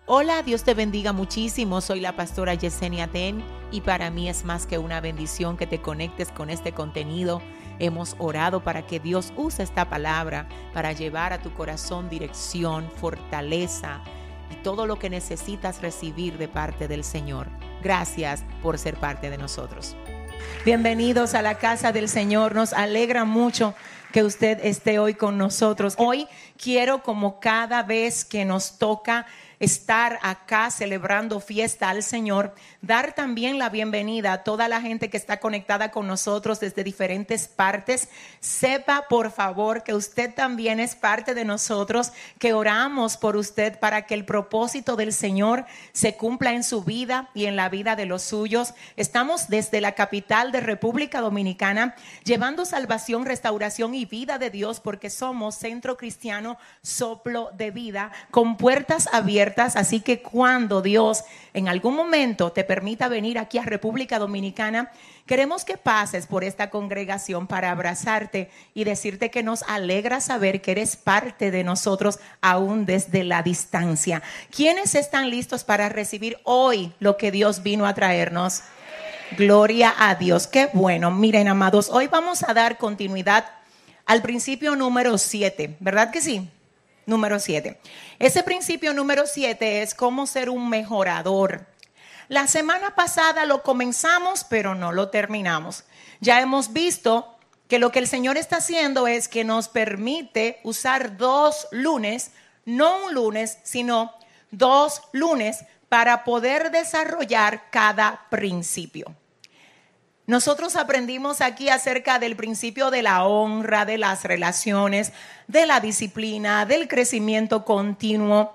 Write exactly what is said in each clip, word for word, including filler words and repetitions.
Hola, Dios te bendiga muchísimo. Soy la pastora Yesenia Ten y para mí es más que una bendición que te conectes con este contenido. Hemos orado para que Dios use esta palabra para llevar a tu corazón dirección, fortaleza y todo lo que necesitas recibir de parte del Señor. Gracias por ser parte de nosotros. Bienvenidos a la casa del Señor. Nos alegra mucho que usted esté hoy con nosotros. Hoy quiero, como cada vez que nos toca estar acá celebrando fiesta al Señor, dar también la bienvenida a toda la gente que está conectada con nosotros desde diferentes partes. Sepa, por favor, que usted también es parte de nosotros, que oramos por usted para que el propósito del Señor se cumpla en su vida y en la vida de los suyos. Estamos desde la capital de República Dominicana llevando salvación, restauración y vida de Dios, porque somos Centro Cristiano Soplo de Vida, con puertas abiertas. Así que cuando Dios en algún momento te permita venir aquí a República Dominicana, queremos que pases por esta congregación para abrazarte y decirte que nos alegra saber que eres parte de nosotros aún desde la distancia. ¿Quiénes están listos para recibir hoy lo que Dios vino a traernos? Gloria a Dios, qué bueno. Miren, amados, hoy vamos a dar continuidad al principio número siete, ¿verdad que sí? Número siete. Ese principio número siete es cómo ser un mejorador. La semana pasada lo comenzamos, pero no lo terminamos. Ya hemos visto que lo que el Señor está haciendo es que nos permite usar dos lunes, no un lunes, sino dos lunes para poder desarrollar cada principio. Nosotros aprendimos aquí acerca del principio de la honra, de las relaciones, de la disciplina, del crecimiento continuo,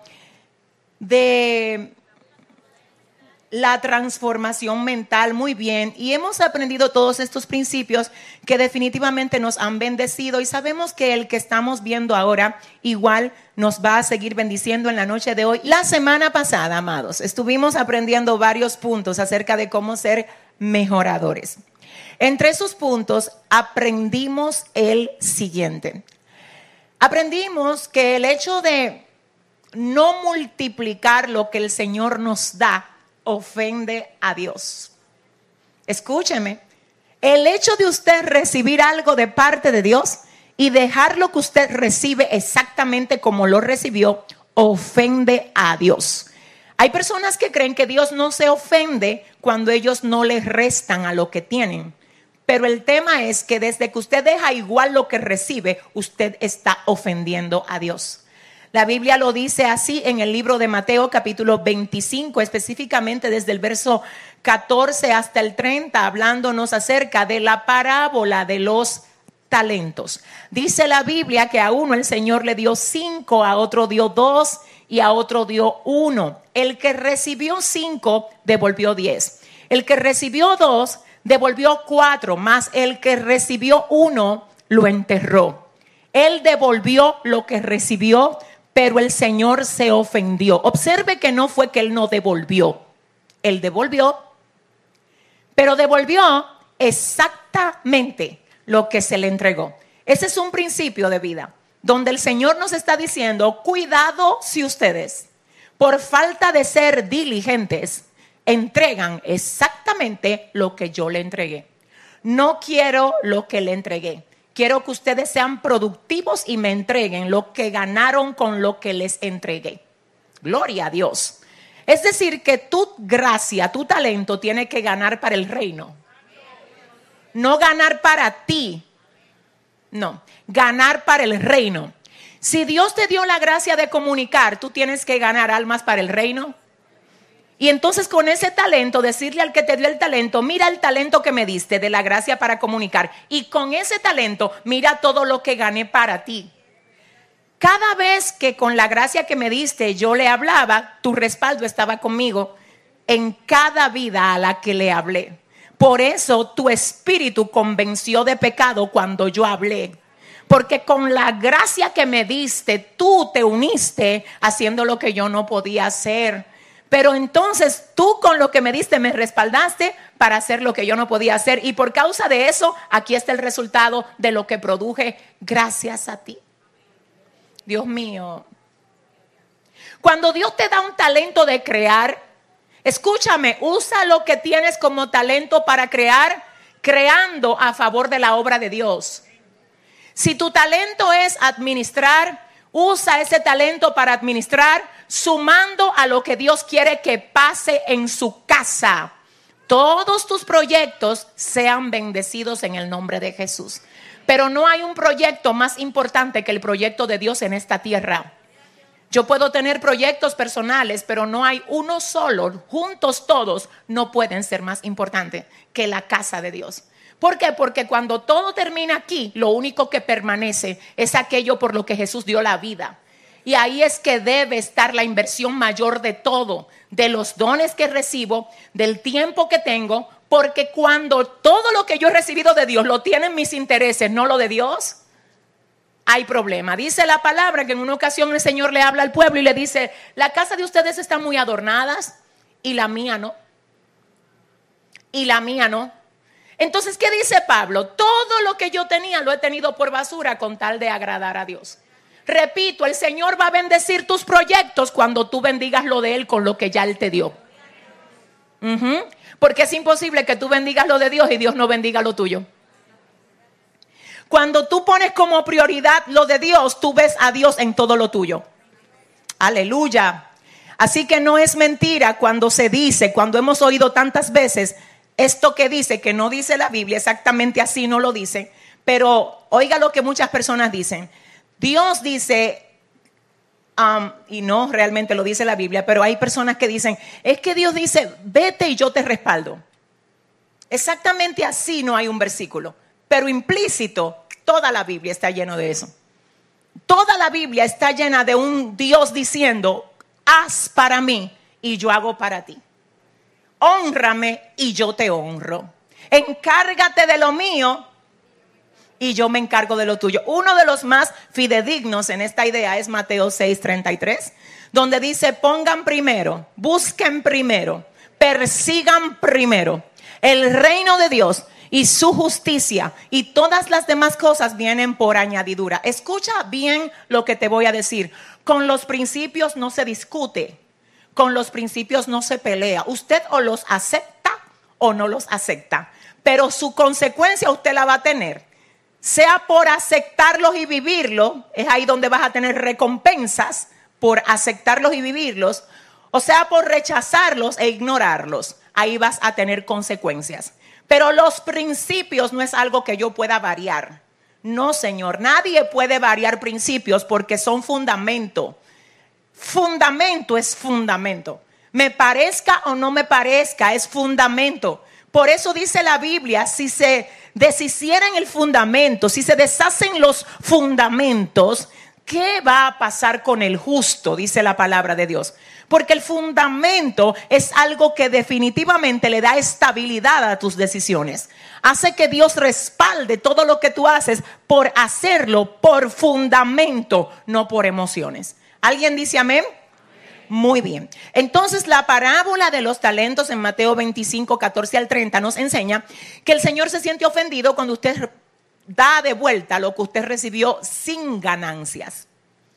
de la transformación mental. Muy bien, y hemos aprendido todos estos principios que definitivamente nos han bendecido, y sabemos que el que estamos viendo ahora igual nos va a seguir bendiciendo en la noche de hoy. La semana pasada, amados, estuvimos aprendiendo varios puntos acerca de cómo ser mejoradores. Entre esos puntos aprendimos el siguiente. Aprendimos que el hecho de no multiplicar lo que el Señor nos da ofende a Dios. Escúcheme, el hecho de usted recibir algo de parte de Dios y dejar lo que usted recibe exactamente como lo recibió, ofende a Dios. Hay personas que creen que Dios no se ofende cuando ellos no les restan a lo que tienen. Pero el tema es que desde que usted deja igual lo que recibe, usted está ofendiendo a Dios. La Biblia lo dice así en el libro de Mateo capítulo veinticinco, específicamente desde el verso catorce hasta el treinta, hablándonos acerca de la parábola de los talentos. Dice la Biblia que a uno el Señor le dio cinco, a otro dio dos y a otro dio uno. El que recibió cinco devolvió diez. El que recibió dos devolvió cuatro, más el que recibió uno lo enterró. Él devolvió lo que recibió, pero el Señor se ofendió. Observe que no fue que él no devolvió. Él devolvió, pero devolvió exactamente lo que se le entregó. Ese es un principio de vida, donde el Señor nos está diciendo, cuidado si ustedes, por falta de ser diligentes, entregan exactamente lo que yo le entregué. No quiero lo que le entregué. Quiero que ustedes sean productivos y me entreguen lo que ganaron con lo que les entregué. Gloria a Dios. Es decir, que tu gracia, tu talento tiene que ganar para el reino. No ganar para ti. No, ganar para el reino. Si Dios te dio la gracia de comunicar, tú tienes que ganar almas para el reino. Y entonces con ese talento, decirle al que te dio el talento, mira el talento que me diste de la gracia para comunicar. Y con ese talento, mira todo lo que gané para ti. Cada vez que con la gracia que me diste yo le hablaba, tu respaldo estaba conmigo en cada vida a la que le hablé. Por eso tu espíritu convenció de pecado cuando yo hablé. Porque con la gracia que me diste, tú te uniste haciendo lo que yo no podía hacer. Pero entonces tú con lo que me diste me respaldaste para hacer lo que yo no podía hacer. Y por causa de eso, aquí está el resultado de lo que produje gracias a ti. Dios mío. Cuando Dios te da un talento de crear, escúchame, usa lo que tienes como talento para crear, creando a favor de la obra de Dios. Si tu talento es administrar, usa ese talento para administrar, sumando a lo que Dios quiere que pase en su casa. Todos tus proyectos sean bendecidos en el nombre de Jesús. Pero no hay un proyecto más importante que el proyecto de Dios en esta tierra. Yo puedo tener proyectos personales, pero no hay uno solo. Juntos todos no pueden ser más importantes que la casa de Dios. ¿Por qué? Porque cuando todo termina aquí, lo único que permanece es aquello por lo que Jesús dio la vida. Y ahí es que debe estar la inversión mayor de todo, de los dones que recibo, del tiempo que tengo, porque cuando todo lo que yo he recibido de Dios lo tienen mis intereses, no lo de Dios, hay problema. Dice la palabra que en una ocasión el Señor le habla al pueblo y le dice: la casa de ustedes está muy adornadas y la mía no. Y la mía no. Entonces, ¿qué dice Pablo? Todo lo que yo tenía lo he tenido por basura con tal de agradar a Dios. Repito, el Señor va a bendecir tus proyectos cuando tú bendigas lo de Él con lo que ya Él te dio. Uh-huh. Porque es imposible que tú bendigas lo de Dios y Dios no bendiga lo tuyo. Cuando tú pones como prioridad lo de Dios, tú ves a Dios en todo lo tuyo. Aleluya. Así que no es mentira cuando se dice, cuando hemos oído tantas veces esto que dice, que no dice la Biblia, exactamente así no lo dice. Pero oiga lo que muchas personas dicen. Dios dice, um, y no realmente lo dice la Biblia, pero hay personas que dicen, es que Dios dice, vete y yo te respaldo. Exactamente así no hay un versículo, pero implícito, toda la Biblia está llena de eso. Toda la Biblia está llena de un Dios diciendo, haz para mí y yo hago para ti. Hónrame y yo te honro. Encárgate de lo mío y yo me encargo de lo tuyo. Uno de los más fidedignos en esta idea es Mateo seis treinta y tres, donde dice: pongan primero, busquen primero, persigan primero el reino de Dios y su justicia, y todas las demás cosas vienen por añadidura. Escucha bien lo que te voy a decir. Con los principios no se discute, con los principios no se pelea. Usted o los acepta o no los acepta, pero su consecuencia usted la va a tener. Sea por aceptarlos y vivirlos, es ahí donde vas a tener recompensas por aceptarlos y vivirlos, o sea por rechazarlos e ignorarlos, ahí vas a tener consecuencias. Pero los principios no es algo que yo pueda variar. No, Señor, nadie puede variar principios porque son fundamento. Fundamento es fundamento. Me parezca o no me parezca, es fundamento. Por eso dice la Biblia, si se deshicieran el fundamento, si se deshacen los fundamentos, ¿qué va a pasar con el justo? Dice la palabra de Dios. Porque el fundamento es algo que definitivamente le da estabilidad a tus decisiones. Hace que Dios respalde todo lo que tú haces por hacerlo por fundamento, no por emociones. ¿Alguien dice amén? Muy bien. Entonces la parábola de los talentos en Mateo veinticinco, catorce al treinta nos enseña que el Señor se siente ofendido cuando usted da de vuelta lo que usted recibió sin ganancias.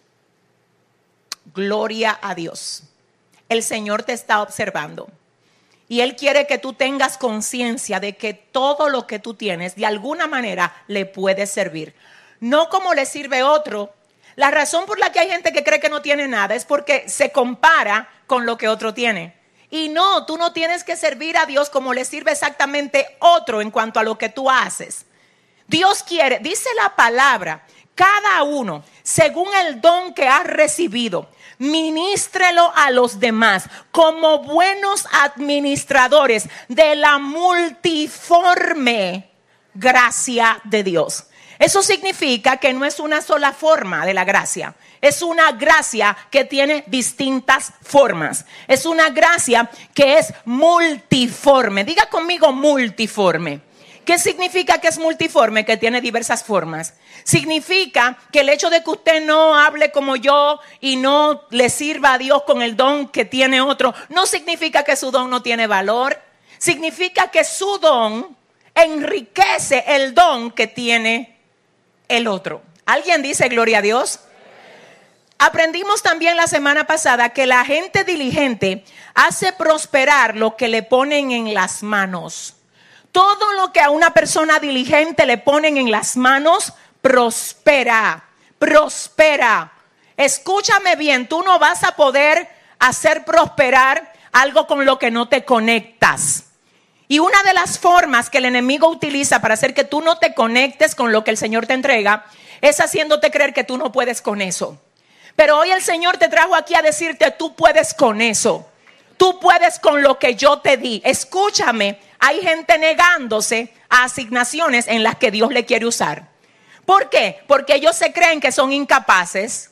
Gloria a Dios. El Señor te está observando y Él quiere que tú tengas conciencia de que todo lo que tú tienes de alguna manera le puede servir. No como le sirve otro. La razón por la que hay gente que cree que no tiene nada es porque se compara con lo que otro tiene. Y no, tú no tienes que servir a Dios como le sirve exactamente otro en cuanto a lo que tú haces. Dios quiere, dice la palabra, cada uno según el don que ha recibido, ministrelo a los demás como buenos administradores de la multiforme gracia de Dios. Eso significa que no es una sola forma de la gracia. Es una gracia que tiene distintas formas. Es una gracia que es multiforme. Diga conmigo multiforme. ¿Qué significa que es multiforme? Que tiene diversas formas. Significa que el hecho de que usted no hable como yo y no le sirva a Dios con el don que tiene otro, no significa que su don no tiene valor. Significa que su don enriquece el don que tiene el otro. ¿Alguien dice gloria a Dios? Aprendimos también la semana pasada que la gente diligente hace prosperar lo que le ponen en las manos. Todo lo que a una persona diligente le ponen en las manos, prospera, prospera. Escúchame bien, tú no vas a poder hacer prosperar algo con lo que no te conectas. Y una de las formas que el enemigo utiliza para hacer que tú no te conectes con lo que el Señor te entrega es haciéndote creer que tú no puedes con eso. Pero hoy el Señor te trajo aquí a decirte, tú puedes con eso. Tú puedes con lo que yo te di. Escúchame, hay gente negándose a asignaciones en las que Dios le quiere usar. ¿Por qué? Porque ellos se creen que son incapaces.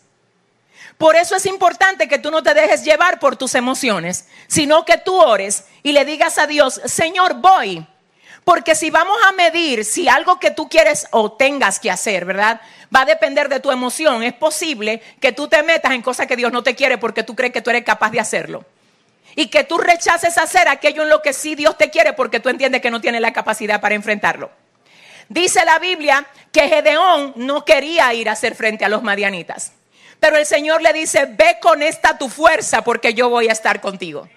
Por eso es importante que tú no te dejes llevar por tus emociones, sino que tú ores y le digas a Dios, Señor, voy. Porque si vamos a medir si algo que tú quieres o tengas que hacer, ¿verdad?, va a depender de tu emoción, es posible que tú te metas en cosas que Dios no te quiere porque tú crees que tú eres capaz de hacerlo. Y que tú rechaces hacer aquello en lo que sí Dios te quiere porque tú entiendes que no tienes la capacidad para enfrentarlo. Dice la Biblia que Gedeón no quería ir a hacer frente a los madianitas. Pero el Señor le dice, ve con esta tu fuerza porque yo voy a estar contigo.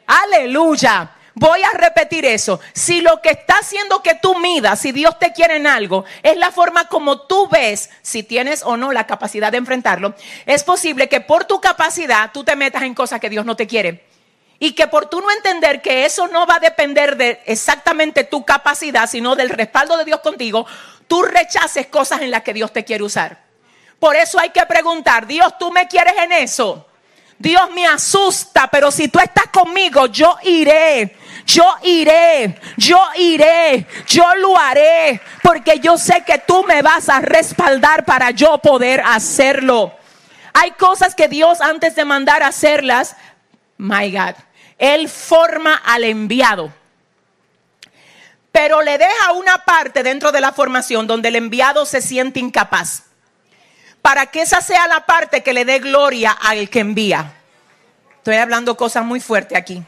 Aleluya. Voy a repetir eso. Si lo que está haciendo que tú midas, si Dios te quiere en algo, es la forma como tú ves si tienes o no la capacidad de enfrentarlo, es posible que por tu capacidad tú te metas en cosas que Dios no te quiere. Y que por tú no entender que eso no va a depender de exactamente tu capacidad, sino del respaldo de Dios contigo, tú rechaces cosas en las que Dios te quiere usar. Por eso hay que preguntar, Dios, ¿tú me quieres en eso? Dios, me asusta, pero si tú estás conmigo, yo iré. Yo iré, yo iré, yo lo haré, porque yo sé que tú me vas a respaldar para yo poder hacerlo. Hay cosas que Dios antes de mandar a hacerlas, my God, Él forma al enviado. Pero le deja una parte dentro de la formación donde el enviado se siente incapaz, para que esa sea la parte que le dé gloria al que envía. Estoy hablando cosas muy fuertes aquí.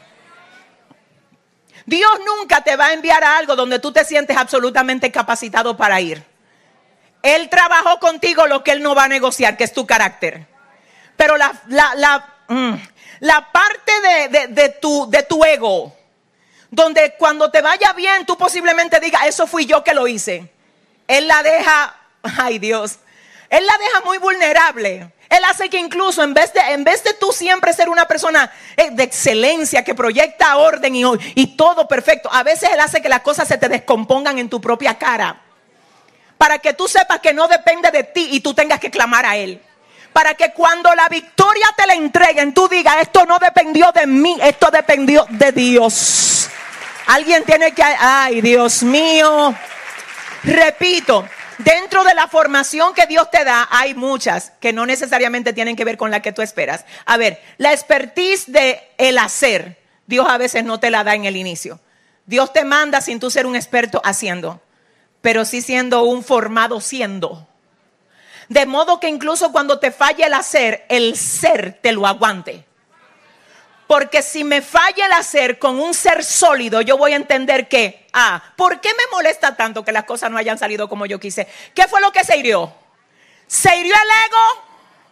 Dios nunca te va a enviar a algo donde tú te sientes absolutamente capacitado para ir. Él trabajó contigo lo que Él no va a negociar, que es tu carácter. Pero la, la, la, mm, la parte de, de, de, tu, de tu ego, donde cuando te vaya bien, tú posiblemente digas, eso fui yo que lo hice. Él la deja, ay Dios, Él la deja muy vulnerable. Él hace que incluso en vez de, en vez de tú siempre ser una persona de excelencia que proyecta orden y, y todo perfecto, a veces Él hace que las cosas se te descompongan en tu propia cara. Para que tú sepas que no depende de ti y tú tengas que clamar a Él. Para que cuando la victoria te la entreguen, tú digas, esto no dependió de mí, esto dependió de Dios. Alguien tiene que, ay Dios mío. Repito. Dentro de la formación que Dios te da, hay muchas que no necesariamente tienen que ver con la que tú esperas. A ver, la expertise de el hacer, Dios a veces no te la da en el inicio. Dios te manda sin tú ser un experto haciendo, pero sí siendo un formado siendo. De modo que incluso cuando te falle el hacer, el ser te lo aguante. Porque si me falla el hacer con un ser sólido, yo voy a entender que, ah, ¿por qué me molesta tanto que las cosas no hayan salido como yo quise? ¿Qué fue lo que se hirió? ¿Se hirió el ego?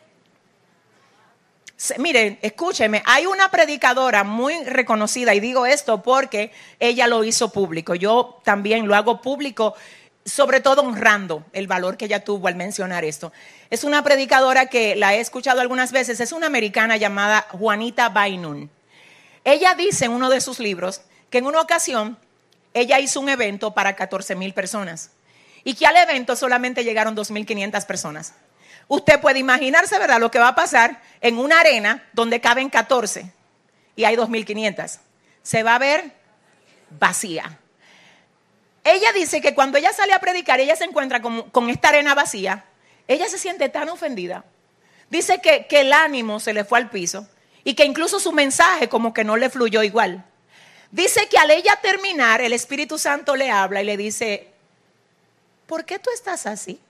Se, miren, escúchenme, hay una predicadora muy reconocida, y digo esto porque ella lo hizo público. Yo también lo hago público, sobre todo honrando el valor que ella tuvo al mencionar esto. Es una predicadora que la he escuchado algunas veces, es una americana llamada Juanita Bynum. Ella dice en uno de sus libros que en una ocasión ella hizo un evento para catorce mil personas y que al evento solamente llegaron dos mil quinientas personas. Usted puede imaginarse, ¿verdad?, lo que va a pasar en una arena donde caben catorce y hay dos mil quinientas. Se va a ver vacía. Ella dice que cuando ella sale a predicar, ella se encuentra con, con esta arena vacía. Ella se siente tan ofendida. Dice que, que el ánimo se le fue al piso y que incluso su mensaje como que no le fluyó igual. Dice que al ella terminar, el Espíritu Santo le habla y le dice, ¿por qué tú estás así?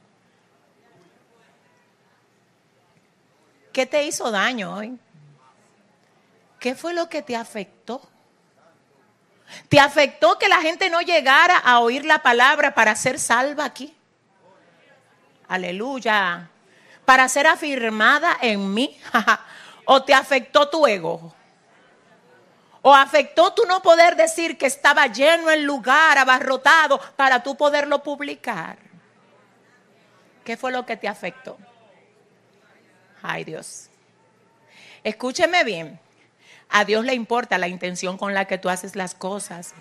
¿Qué te hizo daño hoy? ¿Qué fue lo que te afectó? ¿Te afectó que la gente no llegara a oír la palabra para ser salva aquí? Aleluya. para ser afirmada en mí? ¿O te afectó tu ego? ¿O afectó tu no poder decir que estaba lleno el lugar, abarrotado, para tú poderlo publicar? ¿Qué fue lo que te afectó? Ay, Dios. Escúcheme bien. A Dios le importa la intención con la que tú haces las cosas.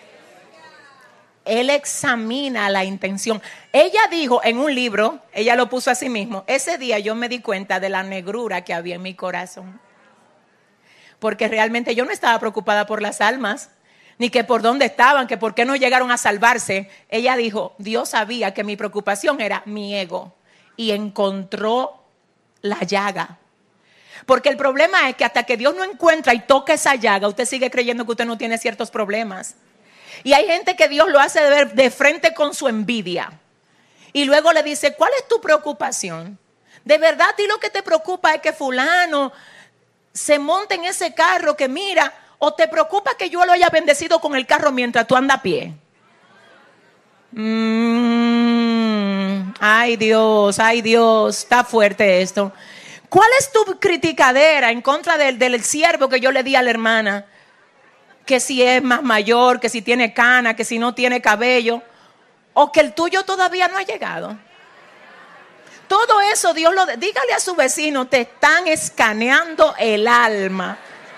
Él examina la intención. Ella dijo en un libro, ella lo puso a sí mismo, ese día yo me di cuenta de la negrura que había en mi corazón. Porque realmente yo no estaba preocupada por las almas, ni que por dónde estaban, que por qué no llegaron a salvarse. Ella dijo, Dios sabía que mi preocupación era mi ego y encontró la llaga. Porque el problema es que hasta que Dios no encuentra y toca esa llaga, usted sigue creyendo que usted no tiene ciertos problemas. Y hay gente que Dios lo hace ver de frente con su envidia. Y luego le dice, ¿cuál es tu preocupación? De verdad, a ti lo que te preocupa es que fulano se monte en ese carro que mira, o te preocupa que yo lo haya bendecido con el carro mientras tú andas a pie. Mm, ay Dios, ay Dios, está fuerte esto. ¿Cuál es tu criticadera en contra del, del siervo que yo le di a la hermana? Que si es más mayor, que si tiene cana, que si no tiene cabello, o que el tuyo todavía no ha llegado. Todo eso Dios lo... Dígale a su vecino, te están escaneando el alma.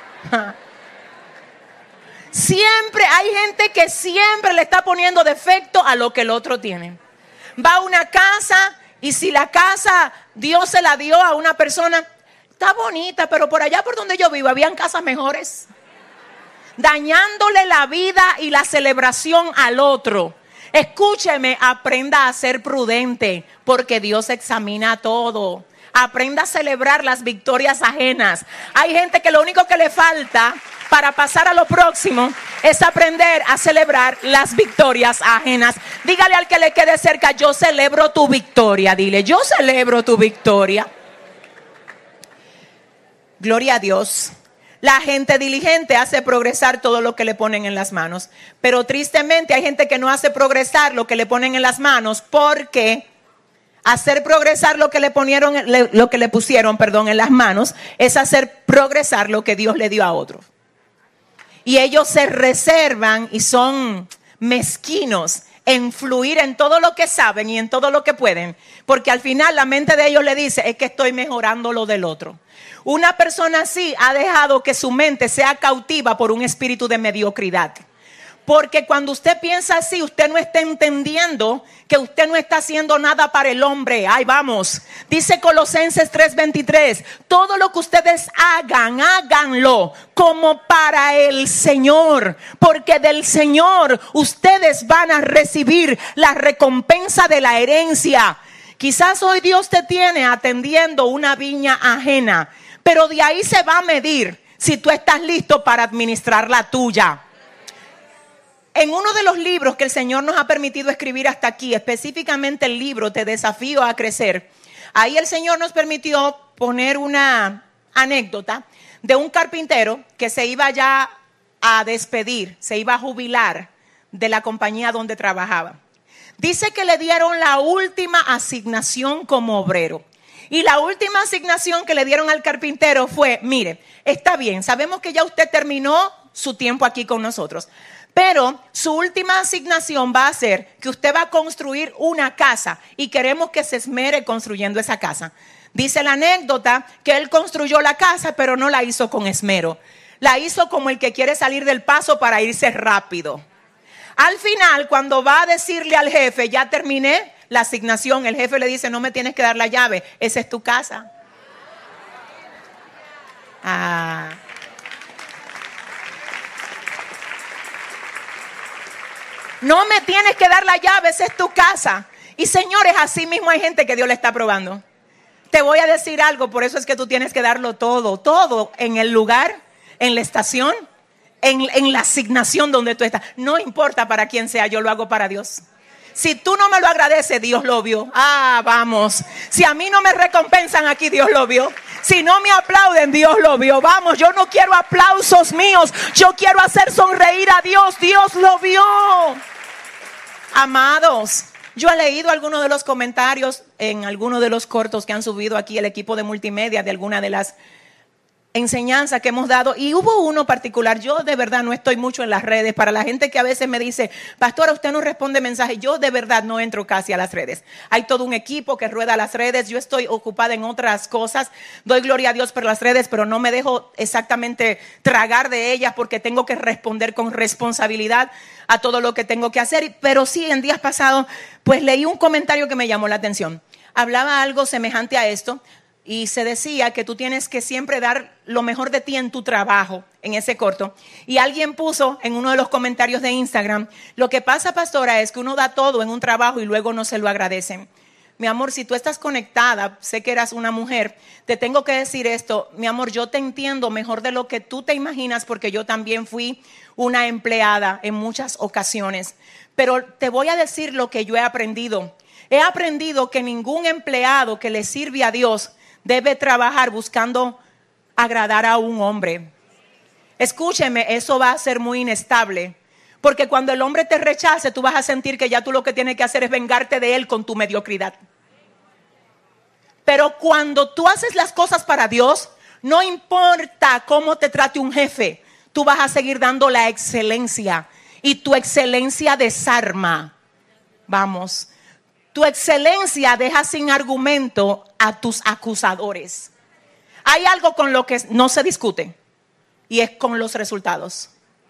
Siempre hay gente que siempre le está poniendo defecto a lo que el otro tiene. Va a una casa y si la casa Dios se la dio a una persona, está bonita, pero por allá por donde yo vivo habían casas mejores. Dañándole la vida y la celebración al otro. Escúcheme, aprenda a ser prudente, porque Dios examina todo. Aprenda a celebrar las victorias ajenas. Hay gente que lo único que le falta para pasar a lo próximo es aprender a celebrar las victorias ajenas. Dígale al que le quede cerca, yo celebro tu victoria. Dile, yo celebro tu victoria. Gloria a Dios. La gente diligente hace progresar todo lo que le ponen en las manos. Pero tristemente hay gente que no hace progresar lo que le ponen en las manos, porque hacer progresar lo que le ponieron, lo que le pusieron, perdón, en las manos, es hacer progresar lo que Dios le dio a otros. Y ellos se reservan y son mezquinos en fluir en todo lo que saben y en todo lo que pueden, porque al final la mente de ellos le dice, es que estoy mejorando lo del otro. Una persona así ha dejado que su mente sea cautiva por un espíritu de mediocridad. Porque cuando usted piensa así, usted no está entendiendo que usted no está haciendo nada para el hombre. Ahí vamos. Dice Colosenses tres veintitrés, todo lo que ustedes hagan, háganlo como para el Señor. Porque del Señor ustedes van a recibir la recompensa de la herencia. Quizás hoy Dios te tiene atendiendo una viña ajena, pero de ahí se va a medir si tú estás listo para administrar la tuya. En uno de los libros que el Señor nos ha permitido escribir hasta aquí, específicamente el libro Te Desafío a Crecer, ahí el Señor nos permitió poner una anécdota de un carpintero que se iba ya a despedir, se iba a jubilar de la compañía donde trabajaba. Dice que le dieron la última asignación como obrero. Y la última asignación que le dieron al carpintero fue, mire, está bien, sabemos que ya usted terminó su tiempo aquí con nosotros, pero su última asignación va a ser que usted va a construir una casa y queremos que se esmere construyendo esa casa. Dice la anécdota que él construyó la casa, pero no la hizo con esmero. La hizo como el que quiere salir del paso para irse rápido. Al final, cuando va a decirle al jefe, ya terminé la asignación, el jefe le dice, no me tienes que dar la llave, esa es tu casa. Ah. No me tienes que dar la llave, esa es tu casa. Y señores, así mismo hay gente que Dios le está probando. Te voy a decir algo, por eso es que tú tienes que darlo todo, todo en el lugar, en la estación, en, en la asignación donde tú estás. No importa para quién sea, yo lo hago para Dios. Si tú no me lo agradeces, Dios lo vio. Ah, vamos. Si a mí no me recompensan aquí, Dios lo vio. Si no me aplauden, Dios lo vio. Vamos, yo no quiero aplausos míos. Yo quiero hacer sonreír a Dios. Dios lo vio. Amados, Yo he leído algunos de los comentarios en algunos de los cortos que han subido aquí el equipo de multimedia de alguna de las enseñanza que hemos dado, y hubo uno particular. Yo de verdad no estoy mucho en las redes. Para la gente que a veces me dice, pastora, usted no responde mensajes, yo de verdad no entro casi a las redes. Hay todo un equipo que rueda las redes, yo estoy ocupada en otras cosas. Doy gloria a Dios por las redes, pero no me dejo exactamente tragar de ellas, porque tengo que responder con responsabilidad a todo lo que tengo que hacer. Pero sí, en días pasados pues leí un comentario que me llamó la atención. Hablaba algo semejante a esto, y se decía que tú tienes que siempre dar lo mejor de ti en tu trabajo, en ese corto. Y alguien puso en uno de los comentarios de Instagram, lo que pasa, pastora, es que uno da todo en un trabajo y luego no se lo agradecen. Mi amor, si tú estás conectada, sé que eras una mujer, te tengo que decir esto. Mi amor, yo te entiendo mejor de lo que tú te imaginas, porque yo también fui una empleada en muchas ocasiones. Pero te voy a decir lo que yo he aprendido. He aprendido que ningún empleado que le sirve a Dios debe trabajar buscando agradar a un hombre. Escúcheme, eso va a ser muy inestable. Porque cuando el hombre te rechace, tú vas a sentir que ya tú lo que tienes que hacer es vengarte de él con tu mediocridad. Pero cuando tú haces las cosas para Dios, no importa cómo te trate un jefe, tú vas a seguir dando la excelencia. Y tu excelencia desarma. Vamos. Tu excelencia deja sin argumento a tus acusadores. Hay algo con lo que no se discute, y es con los resultados.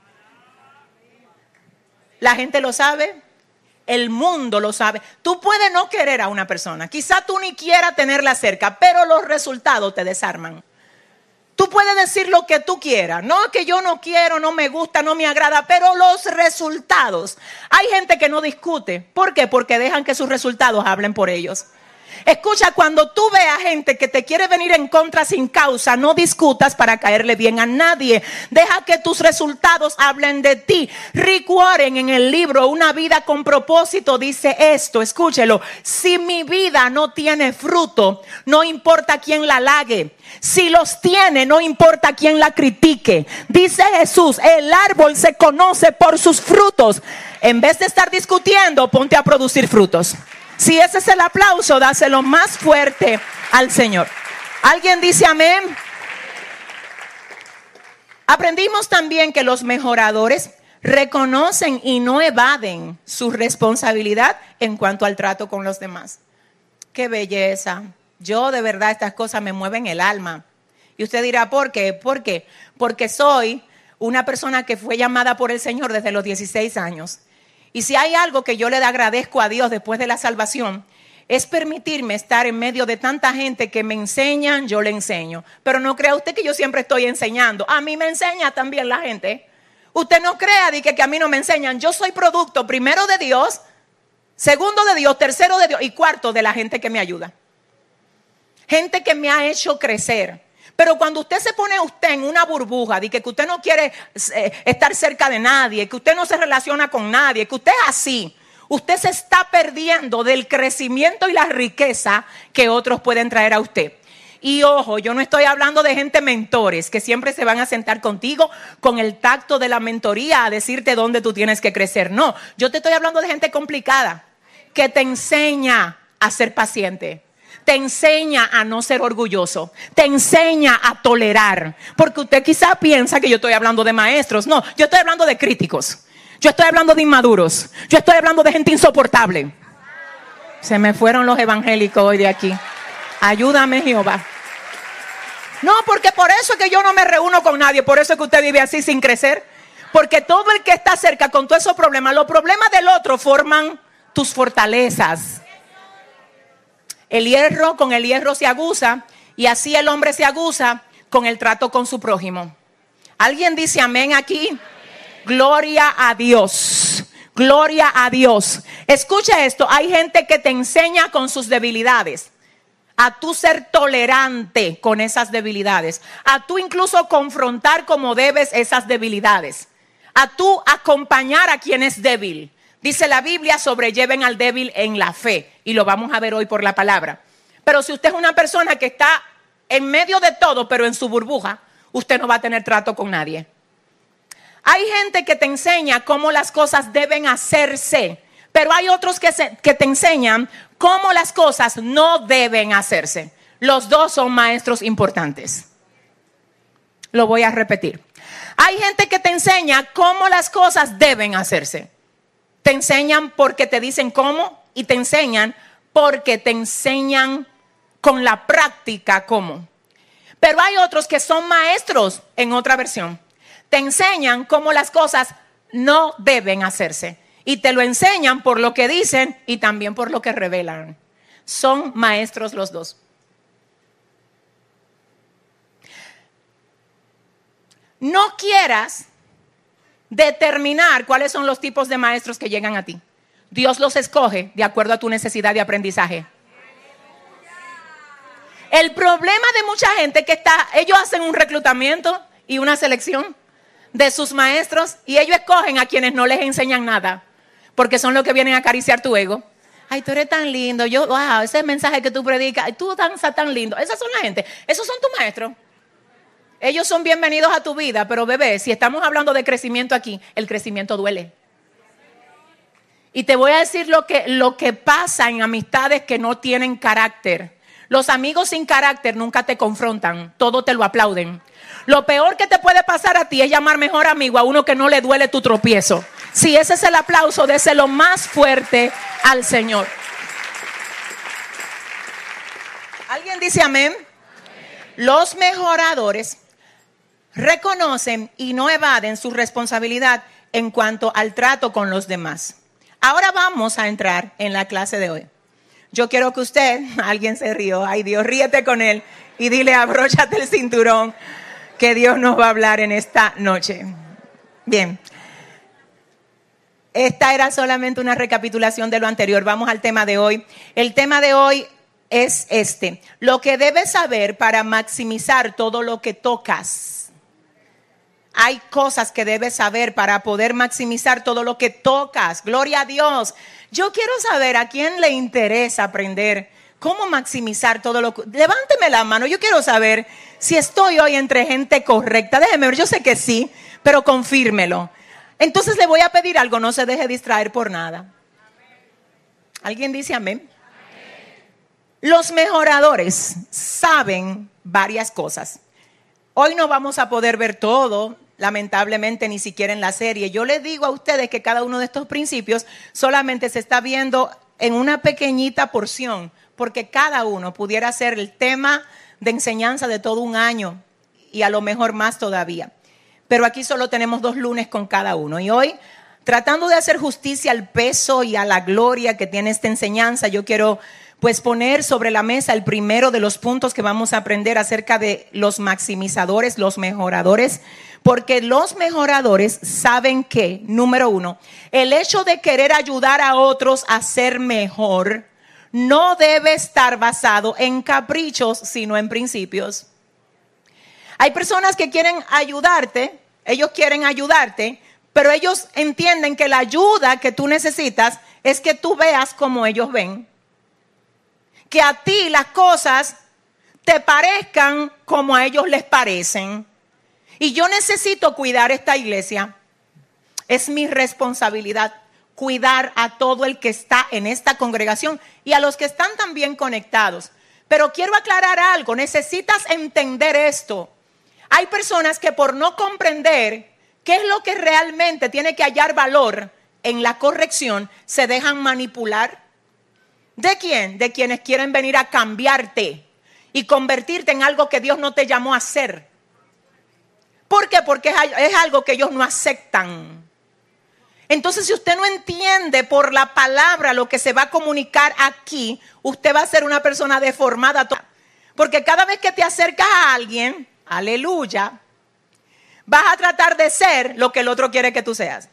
La gente lo sabe, el mundo lo sabe. Tú puedes no querer a una persona, quizá tú ni quieras tenerla cerca, pero los resultados te desarman. Tú puedes decir lo que tú quieras, no que yo no quiero, no me gusta, no me agrada, pero los resultados. Hay gente que no discute. ¿Por qué? Porque dejan que sus resultados hablen por ellos. Escucha, cuando tú veas gente que te quiere venir en contra sin causa, no discutas para caerle bien a nadie. Deja que tus resultados hablen de ti. Rick Warren, en el libro Una vida con propósito, dice esto, escúchelo: si mi vida no tiene fruto, no importa quién la halague. Si los tiene, no importa quién la critique. Dice Jesús, el árbol se conoce por sus frutos. En vez de estar discutiendo, ponte a producir frutos. Si ese es el aplauso, dáselo más fuerte al Señor. ¿Alguien dice amén? Aprendimos también que los mejoradores reconocen y no evaden su responsabilidad en cuanto al trato con los demás. ¡Qué belleza! Yo de verdad estas cosas me mueven el alma. Y usted dirá, ¿por qué? ¿Por qué? Porque soy una persona que fue llamada por el Señor desde los dieciséis años. Y si hay algo que yo le agradezco a Dios después de la salvación, es permitirme estar en medio de tanta gente que me enseñan, yo le enseño. Pero no crea usted que yo siempre estoy enseñando. A mí me enseña también la gente. Usted no crea de que, que a mí no me enseñan. Yo soy producto primero de Dios, segundo de Dios, tercero de Dios y cuarto de la gente que me ayuda. Gente que me ha hecho crecer. Pero cuando usted se pone usted en una burbuja de que, que usted no quiere eh, estar cerca de nadie, que usted no se relaciona con nadie, que usted es así, usted se está perdiendo del crecimiento y la riqueza que otros pueden traer a usted. Y ojo, yo no estoy hablando de gente mentores que siempre se van a sentar contigo con el tacto de la mentoría a decirte dónde tú tienes que crecer. No, yo te estoy hablando de gente complicada que te enseña a ser paciente. Te enseña a no ser orgulloso. Te enseña a tolerar. Porque usted quizá piensa que yo estoy hablando de maestros. No, yo estoy hablando de críticos. Yo estoy hablando de inmaduros. Yo estoy hablando de gente insoportable. Se me fueron los evangélicos hoy de aquí. Ayúdame, Jehová. No, porque por eso es que yo no me reúno con nadie. Por eso es que usted vive así sin crecer. Porque todo el que está cerca con todos esos problemas, los problemas del otro forman tus fortalezas. El hierro con el hierro se aguza, y así el hombre se aguza con el trato con su prójimo. ¿Alguien dice amén aquí? Amén. Gloria a Dios. Gloria a Dios. Escucha esto, hay gente que te enseña con sus debilidades a tú ser tolerante con esas debilidades, a tú incluso confrontar como debes esas debilidades, a tú acompañar a quien es débil. Dice la Biblia, sobrelleven al débil en la fe. Y lo vamos a ver hoy por la palabra. Pero si usted es una persona que está en medio de todo, pero en su burbuja, usted no va a tener trato con nadie. Hay gente que te enseña cómo las cosas deben hacerse, Pero hay otros que, se, que te enseñan cómo las cosas no deben hacerse. Los dos son maestros importantes. Lo voy a repetir. Hay gente que te enseña cómo las cosas deben hacerse. Te enseñan porque te dicen cómo y te enseñan porque te enseñan con la práctica cómo. Pero hay otros que son maestros en otra versión. Te enseñan cómo las cosas no deben hacerse. Y te lo enseñan por lo que dicen y también por lo que revelan. Son maestros los dos. No quieras determinar cuáles son los tipos de maestros que llegan a ti. Dios los escoge de acuerdo a tu necesidad de aprendizaje. El problema de mucha gente que está, ellos hacen un reclutamiento y una selección de sus maestros y ellos escogen a quienes no les enseñan nada, porque son los que vienen a acariciar tu ego. Ay, tú eres tan lindo, yo, wow, ese mensaje que tú predicas, tú danzas tan lindo. Esas son la gente, esos son tus maestros. Ellos son bienvenidos a tu vida, pero bebé, si estamos hablando de crecimiento aquí, el crecimiento duele. Y te voy a decir lo que, lo que pasa en amistades que no tienen carácter. Los amigos sin carácter nunca te confrontan, todo te lo aplauden. Lo peor que te puede pasar a ti es llamar mejor amigo a uno que no le duele tu tropiezo. Si ese es el aplauso, déselo más fuerte al Señor. ¿Alguien dice amén? Amén. Los mejoradores reconocen y no evaden su responsabilidad en cuanto al trato con los demás. Ahora vamos a entrar en la clase de hoy. Yo quiero que usted, alguien se rió, ay Dios, ríete con él y dile abróchate el cinturón que Dios nos va a hablar en esta noche. Bien, esta era solamente una recapitulación de lo anterior. Vamos al tema de hoy. El tema de hoy es este: lo que debes saber para maximizar todo lo que tocas. Hay cosas que debes saber para poder maximizar todo lo que tocas. Gloria a Dios. Yo quiero saber a quién le interesa aprender cómo maximizar todo lo que... Levánteme la mano, yo quiero saber si estoy hoy entre gente correcta. Déjeme ver, yo sé que sí, pero confírmelo. Entonces le voy a pedir algo, no se deje distraer por nada. ¿Alguien dice amén? Amén. Los mejoradores saben varias cosas. Hoy no vamos a poder ver todo, lamentablemente ni siquiera en la serie. Yo les digo a ustedes que cada uno de estos principios solamente se está viendo en una pequeñita porción, porque cada uno pudiera ser el tema de enseñanza de todo un año y a lo mejor más todavía. Pero aquí solo tenemos dos lunes con cada uno. Y hoy, tratando de hacer justicia al peso y a la gloria que tiene esta enseñanza, yo quiero pues poner sobre la mesa el primero de los puntos que vamos a aprender acerca de los maximizadores, los mejoradores. Porque los mejoradores saben que, número uno, el hecho de querer ayudar a otros a ser mejor no debe estar basado en caprichos, sino en principios. Hay personas que quieren ayudarte, ellos quieren ayudarte, pero ellos entienden que la ayuda que tú necesitas es que tú veas como ellos ven. Que a ti las cosas te parezcan como a ellos les parecen. Y yo necesito cuidar esta iglesia. Es mi responsabilidad cuidar a todo el que está en esta congregación y a los que están también conectados. Pero quiero aclarar algo, necesitas entender esto. Hay personas que por no comprender qué es lo que realmente tiene que hallar valor en la corrección, se dejan manipular. ¿De quién? De quienes quieren venir a cambiarte y convertirte en algo que Dios no te llamó a ser. ¿Por qué? Porque es algo que ellos no aceptan. Entonces, si usted no entiende por la palabra lo que se va a comunicar aquí, usted va a ser una persona deformada. Porque cada vez que te acercas a alguien, aleluya, vas a tratar de ser lo que el otro quiere que tú seas.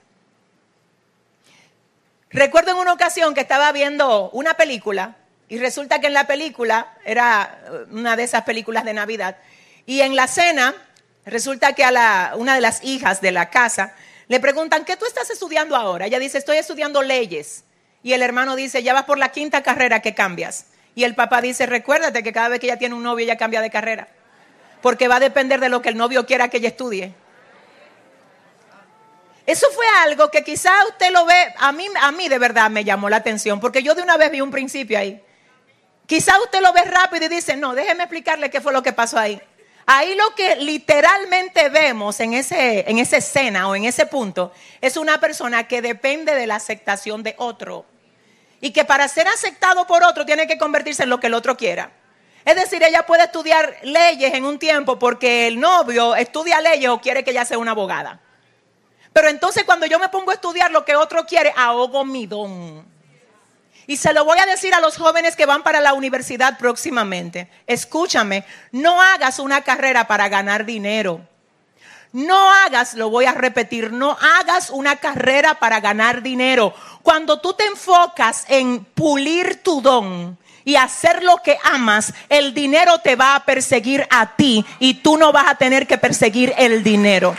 Recuerdo en una ocasión que estaba viendo una película y resulta que en la película, era una de esas películas de Navidad, y en la cena resulta que a la, una de las hijas de la casa le preguntan, ¿qué tú estás estudiando ahora? Ella dice, estoy estudiando leyes. Y el hermano dice, ya vas por la quinta carrera que cambias. Y el papá dice, recuérdate que cada vez que ella tiene un novio, ella cambia de carrera. Porque va a depender de lo que el novio quiera que ella estudie. Eso fue algo que quizá usted lo ve, a mí, a mí de verdad me llamó la atención, porque yo de una vez vi un principio ahí. Quizá usted lo ve rápido y dice, no, déjeme explicarle qué fue lo que pasó ahí. Ahí lo que literalmente vemos en, ese, en esa escena o en ese punto es una persona que depende de la aceptación de otro. Y que para ser aceptado por otro tiene que convertirse en lo que el otro quiera. Es decir, ella puede estudiar leyes en un tiempo porque el novio estudia leyes o quiere que ella sea una abogada. Pero entonces cuando yo me pongo a estudiar lo que otro quiere, ahogo mi don. Y se lo voy a decir a los jóvenes que van para la universidad próximamente. Escúchame, no hagas una carrera para ganar dinero. No hagas, lo voy a repetir, no hagas una carrera para ganar dinero. Cuando tú te enfocas en pulir tu don y hacer lo que amas, el dinero te va a perseguir a ti y tú no vas a tener que perseguir el dinero.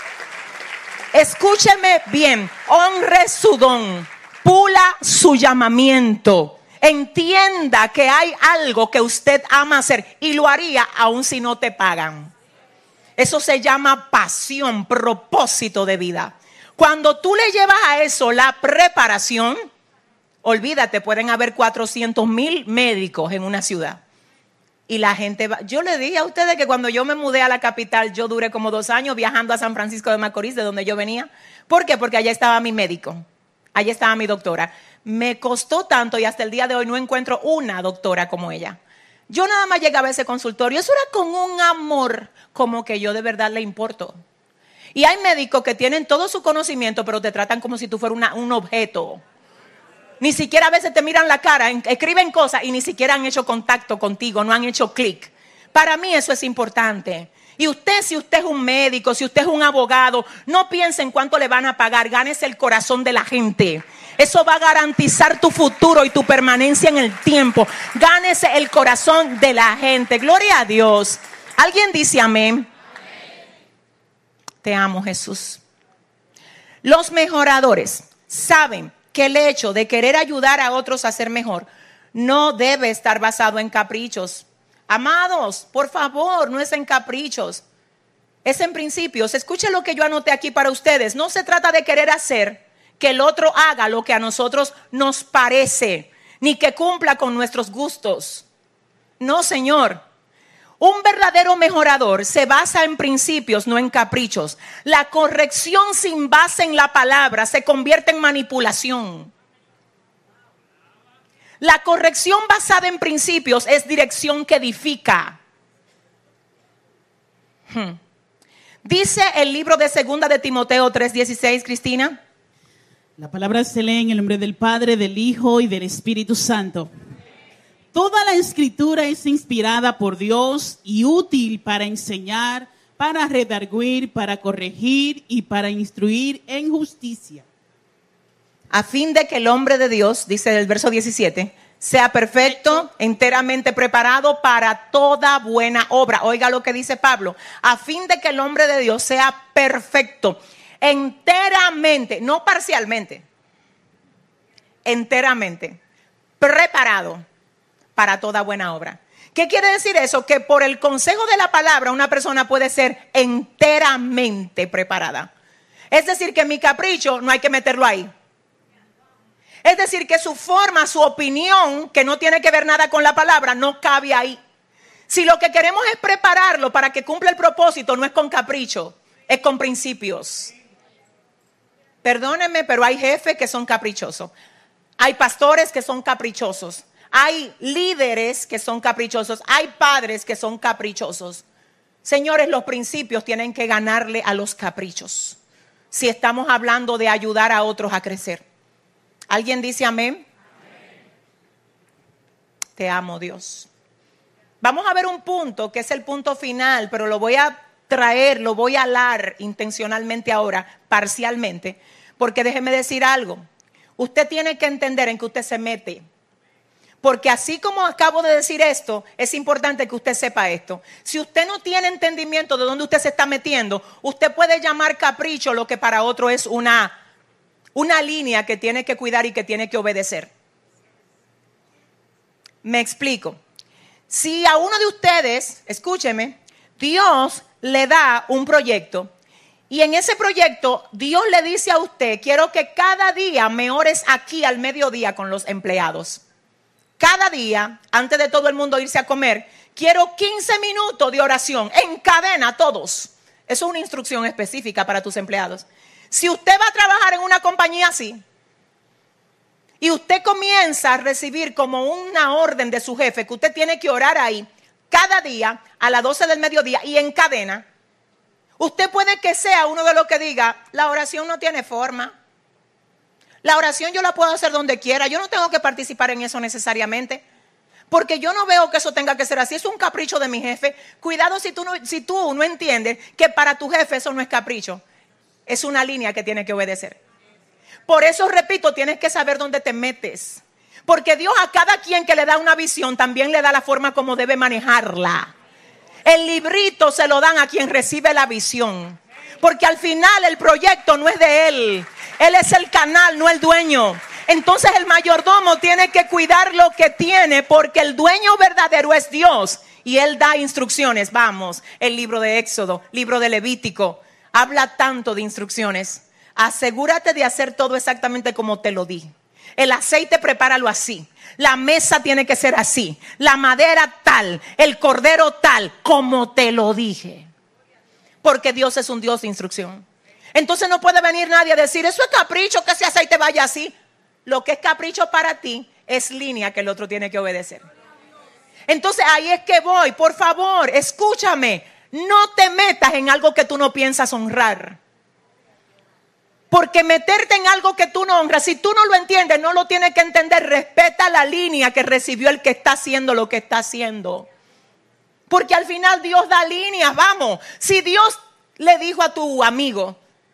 Escúcheme bien, honre su don, pula su llamamiento, entienda que hay algo que usted ama hacer y lo haría aun si no te pagan. Eso se llama pasión, propósito de vida. Cuando tú le llevas a eso la preparación, olvídate, pueden haber cuatrocientos mil médicos en una ciudad. Y la gente va. Yo le dije a ustedes que cuando yo me mudé a la capital, yo duré como dos años viajando a San Francisco de Macorís, de donde yo venía. ¿Por qué? Porque allá estaba mi médico, allá estaba mi doctora. Me costó tanto y hasta el día de hoy no encuentro una doctora como ella. Yo nada más llegaba a ese consultorio, eso era con un amor, como que yo de verdad le importo. Y hay médicos que tienen todo su conocimiento, pero te tratan como si tú fueras una, un objeto. Ni siquiera a veces te miran la cara, escriben cosas y ni siquiera han hecho contacto contigo, no han hecho clic. Para mí eso es importante. Y usted, si usted es un médico, si usted es un abogado, no piense en cuánto le van a pagar, gánese el corazón de la gente. Eso va a garantizar tu futuro y tu permanencia en el tiempo. Gánese el corazón de la gente. Gloria a Dios. ¿Alguien dice amén? Amén. Te amo, Jesús. Los mejoradores saben que el hecho de querer ayudar a otros a ser mejor no debe estar basado en caprichos. Amados, por favor, no es en caprichos, es en principios. Escuchen lo que yo anoté aquí para ustedes. No se trata de querer hacer que el otro haga lo que a nosotros nos parece, ni que cumpla con nuestros gustos. No, Señor. Un verdadero mejorador se basa en principios, no en caprichos. La corrección sin base en la palabra se convierte en manipulación. La corrección basada en principios es dirección que edifica. Hmm. Dice el libro de Segunda de Timoteo tres dieciséis, Cristina. La palabra se lee en el nombre del Padre, del Hijo y del Espíritu Santo. Toda la escritura es inspirada por Dios y útil para enseñar, para redarguir, para corregir y para instruir en justicia. A fin de que el hombre de Dios, dice el verso diecisiete, sea perfecto, enteramente preparado para toda buena obra. Oiga lo que dice Pablo. A fin de que el hombre de Dios sea perfecto, enteramente, no parcialmente, enteramente preparado para toda buena obra. ¿Qué quiere decir eso? Que por el consejo de la palabra una persona puede ser enteramente preparada. Es decir, que mi capricho no hay que meterlo ahí. Es decir, que su forma, su opinión, que no tiene que ver nada con la palabra, no cabe ahí. Si lo que queremos es prepararlo para que cumpla el propósito, no es con capricho, es con principios. Perdónenme, pero hay jefes que son caprichosos. Hay pastores que son caprichosos. Hay líderes que son caprichosos. Hay padres que son caprichosos. Señores, los principios tienen que ganarle a los caprichos. Si estamos hablando de ayudar a otros a crecer. ¿Alguien dice amén? Amén. Te amo, Dios. Vamos a ver un punto que es el punto final, pero lo voy a traer, lo voy a alar intencionalmente ahora, parcialmente, porque déjeme decir algo. Usted tiene que entender en qué usted se mete. Porque así como acabo de decir esto, es importante que usted sepa esto. Si usted no tiene entendimiento de dónde usted se está metiendo, usted puede llamar capricho lo que para otro es una, una línea que tiene que cuidar y que tiene que obedecer. Me explico. Si a uno de ustedes, escúcheme, Dios le da un proyecto Y en ese proyecto, Dios le dice a usted, quiero que cada día me ores aquí al mediodía con los empleados. Cada día, antes de todo el mundo irse a comer, quiero quince minutos de oración, en cadena todos. Eso es una instrucción específica para tus empleados. Si usted va a trabajar en una compañía así, y usted comienza a recibir como una orden de su jefe, que usted tiene que orar ahí, cada día, a las doce del mediodía y en cadena, usted puede que sea uno de los que diga, la oración no tiene forma. La oración yo la puedo hacer donde quiera. Yo no tengo que participar en eso necesariamente. Porque yo no veo que eso tenga que ser así. Es un capricho de mi jefe. Cuidado si tú no, si tú no entiendes que para tu jefe eso no es capricho. Es una línea que tienes que obedecer. Por eso, repito, tienes que saber dónde te metes. Porque Dios a cada quien que le da una visión también le da la forma como debe manejarla. El librito se lo dan a quien recibe la visión. Porque al final el proyecto no es de él. Él es el canal, no el dueño. Entonces el mayordomo tiene que cuidar lo que tiene porque el dueño verdadero es Dios. Y él da instrucciones. Vamos, el libro de Éxodo, libro de Levítico. Habla tanto de instrucciones. Asegúrate de hacer todo exactamente como te lo di. El aceite prepáralo así. La mesa tiene que ser así. La madera tal. El cordero tal. Como te lo dije. Porque Dios es un Dios de instrucción. Entonces no puede venir nadie a decir, eso es capricho que ese aceite vaya así. Lo que es capricho para ti es línea que el otro tiene que obedecer. Entonces ahí es que voy. Por favor, escúchame. No te metas en algo que tú no piensas honrar. Porque meterte en algo que tú no honras, si tú no lo entiendes, no lo tienes que entender. Respeta la línea que recibió el que está haciendo lo que está haciendo. Porque al final Dios da líneas, vamos. Si Dios le dijo a tu amigo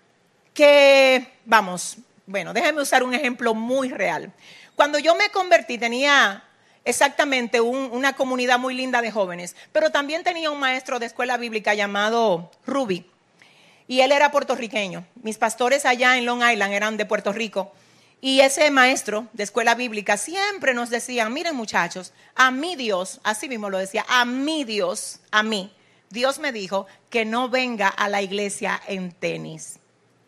que, vamos, bueno, déjeme usar un ejemplo muy real. Cuando yo me convertí tenía exactamente un, una comunidad muy linda de jóvenes, pero también tenía un maestro de escuela bíblica llamado Ruby. Y él era puertorriqueño. Mis pastores allá en Long Island eran de Puerto Rico. Y ese maestro de escuela bíblica siempre nos decía, miren muchachos, a mí Dios, así mismo lo decía, a mí Dios, a mí, Dios me dijo que no venga a la iglesia en tenis.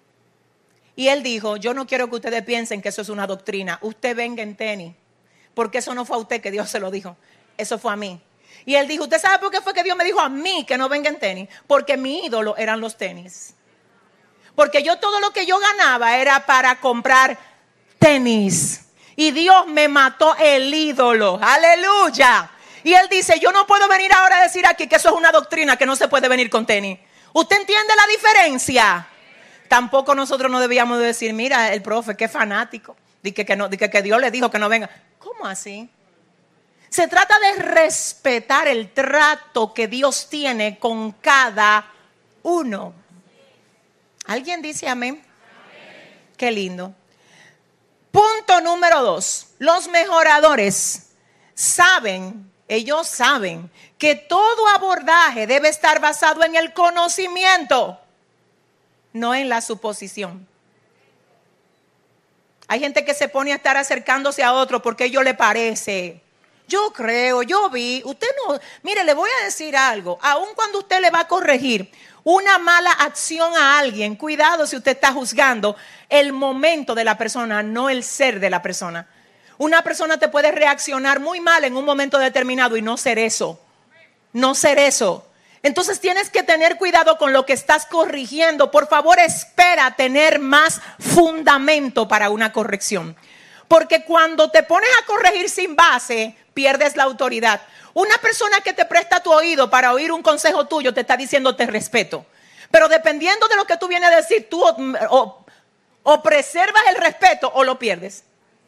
Y él dijo, yo no quiero que ustedes piensen que eso es una doctrina, usted venga en tenis, porque eso no fue a usted que Dios se lo dijo, eso fue a mí. Y él dijo, ¿usted sabe por qué fue que Dios me dijo a mí que no venga en tenis? Porque mi ídolo eran los tenis. Porque yo todo lo que yo ganaba era para comprar tenis. Y Dios me mató el ídolo. Aleluya. Y él dice, yo no puedo venir ahora a decir aquí que eso es una doctrina, que no se puede venir con tenis. ¿Usted entiende la diferencia? Tampoco nosotros no debíamos decir, mira, el profe, qué fanático. Dice que, no, dice que Dios le dijo que no venga. ¿Cómo así? Se trata de respetar el trato que Dios tiene con cada uno. ¿Alguien dice amén? Amén. Qué lindo. Punto número dos. Los mejoradores saben, ellos saben que todo abordaje debe estar basado en el conocimiento, no en la suposición. Hay gente que se pone a estar acercándose a otro porque a ellos le parece. Yo creo, yo vi, usted no, mire, le voy a decir algo, aun cuando usted le va a corregir una mala acción a alguien, cuidado si usted está juzgando el momento de la persona, no el ser de la persona. Una persona te puede reaccionar muy mal en un momento determinado y no ser eso, no ser eso. Entonces tienes que tener cuidado con lo que estás corrigiendo. Por favor, espera tener más fundamento para una corrección. Porque cuando te pones a corregir sin base, pierdes la autoridad. Una persona que te presta tu oído para oír un consejo tuyo te está diciendo te respeto. Pero dependiendo de lo que tú vienes a decir, tú o, o, o preservas el respeto o lo pierdes.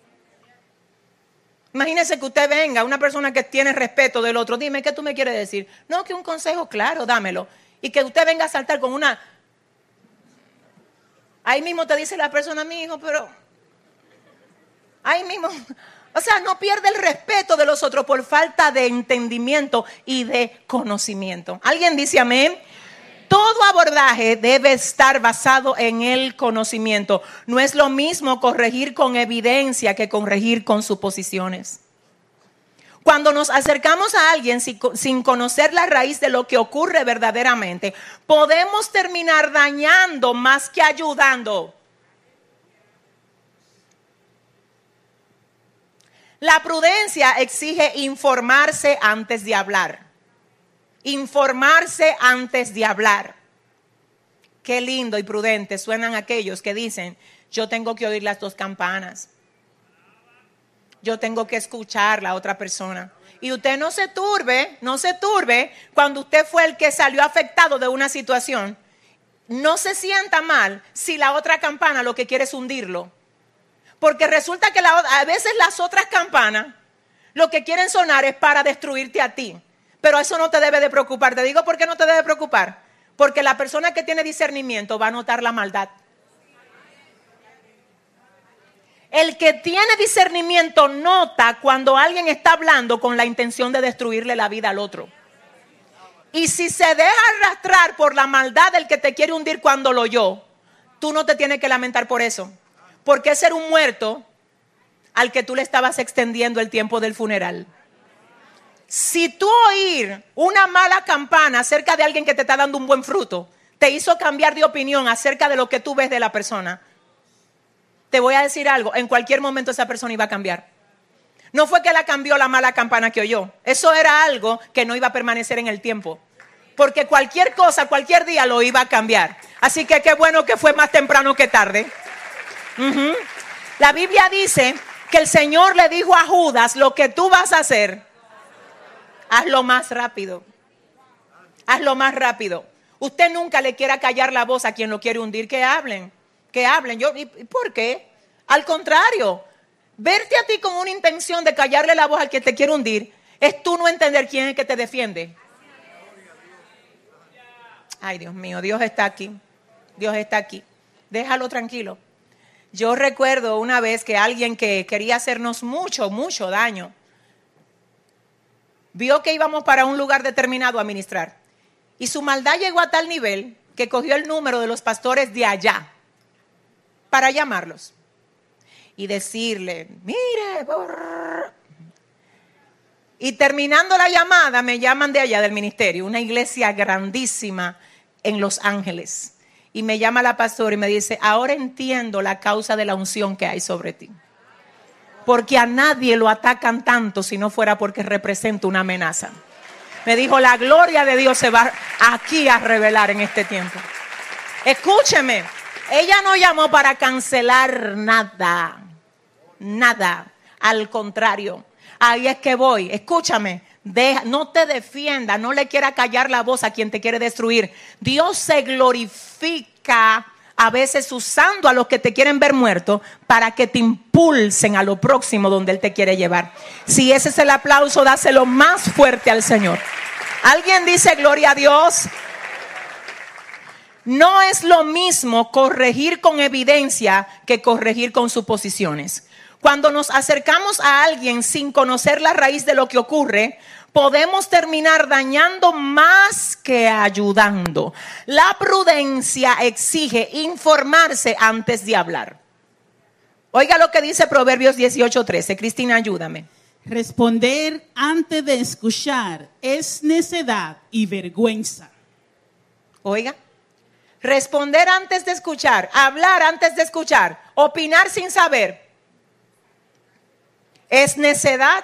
Imagínese que usted venga, una persona que tiene respeto del otro, dime, ¿qué tú me quieres decir? No, que un consejo, claro, dámelo. Y que usted venga a saltar con una... Ahí mismo te dice la persona, mi hijo, pero... Ahí mismo... O sea, no pierde el respeto de los otros por falta de entendimiento y de conocimiento. ¿Alguien dice amén? Todo abordaje debe estar basado en el conocimiento. No es lo mismo corregir con evidencia que corregir con suposiciones. Cuando nos acercamos a alguien sin conocer la raíz de lo que ocurre verdaderamente, podemos terminar dañando más que ayudando. La prudencia exige informarse antes de hablar. Informarse antes de hablar. Qué lindo y prudente suenan aquellos que dicen, yo tengo que oír las dos campanas. Yo tengo que escuchar la otra persona. Y usted no se turbe, no se turbe cuando usted fue el que salió afectado de una situación. No se sienta mal si la otra campana lo que quiere es hundirlo. Porque resulta que la, a veces las otras campanas lo que quieren sonar es para destruirte a ti. Pero eso no te debe de preocupar. Te digo por qué no te debe preocupar. Porque la persona que tiene discernimiento va a notar la maldad. El que tiene discernimiento nota cuando alguien está hablando con la intención de destruirle la vida al otro. Y si se deja arrastrar por la maldad del que te quiere hundir cuando lo oyó, tú no te tienes que lamentar por eso. Porque es ser un muerto al que tú le estabas extendiendo el tiempo del funeral. Si tú oír una mala campana acerca de alguien que te está dando un buen fruto, te hizo cambiar de opinión acerca de lo que tú ves de la persona, te voy a decir algo, en cualquier momento esa persona iba a cambiar. No fue que la cambió la mala campana que oyó. Eso era algo que no iba a permanecer en el tiempo. Porque cualquier cosa, cualquier día lo iba a cambiar. Así que qué bueno que fue más temprano que tarde. Uh-huh. La Biblia dice que el Señor le dijo a Judas, lo que tú vas a hacer, hazlo más rápido. Hazlo más rápido. Usted nunca le quiera callar la voz a quien lo quiere hundir, que hablen. Que hablen. Yo, ¿y por qué? Al contrario, verte a ti con una intención de callarle la voz al que te quiere hundir es tú no entender quién es el que te defiende. Ay, Dios mío, Dios está aquí. Dios está aquí. Déjalo tranquilo. Yo recuerdo una vez que alguien que quería hacernos mucho, mucho daño, vio que íbamos para un lugar determinado a ministrar. Y su maldad llegó a tal nivel que cogió el número de los pastores de allá para llamarlos y decirle, mire, brrr. Y terminando la llamada me llaman de allá del ministerio, una iglesia grandísima en Los Ángeles, y me llama la pastora y me dice, ahora entiendo la causa de la unción que hay sobre ti, porque a nadie lo atacan tanto si no fuera porque representa una amenaza. Me dijo, la gloria de Dios se va aquí a revelar en este tiempo. Escúcheme. Ella no llamó para cancelar nada, nada, al contrario, ahí es que voy, escúchame, deja, no te defienda, no le quiera callar la voz a quien te quiere destruir. Dios se glorifica a veces usando a los que te quieren ver muerto para que te impulsen a lo próximo donde Él te quiere llevar. Si ese es el aplauso, dáselo más fuerte al Señor. ¿Alguien dice gloria a Dios? No es lo mismo corregir con evidencia que corregir con suposiciones. Cuando nos acercamos a alguien sin conocer la raíz de lo que ocurre, podemos terminar dañando más que ayudando. La prudencia exige informarse antes de hablar. Oiga lo que dice Proverbios dieciocho trece. Cristina, ayúdame. Responder antes de escuchar es necedad y vergüenza. Oiga. Responder antes de escuchar, hablar antes de escuchar, opinar sin saber, es necedad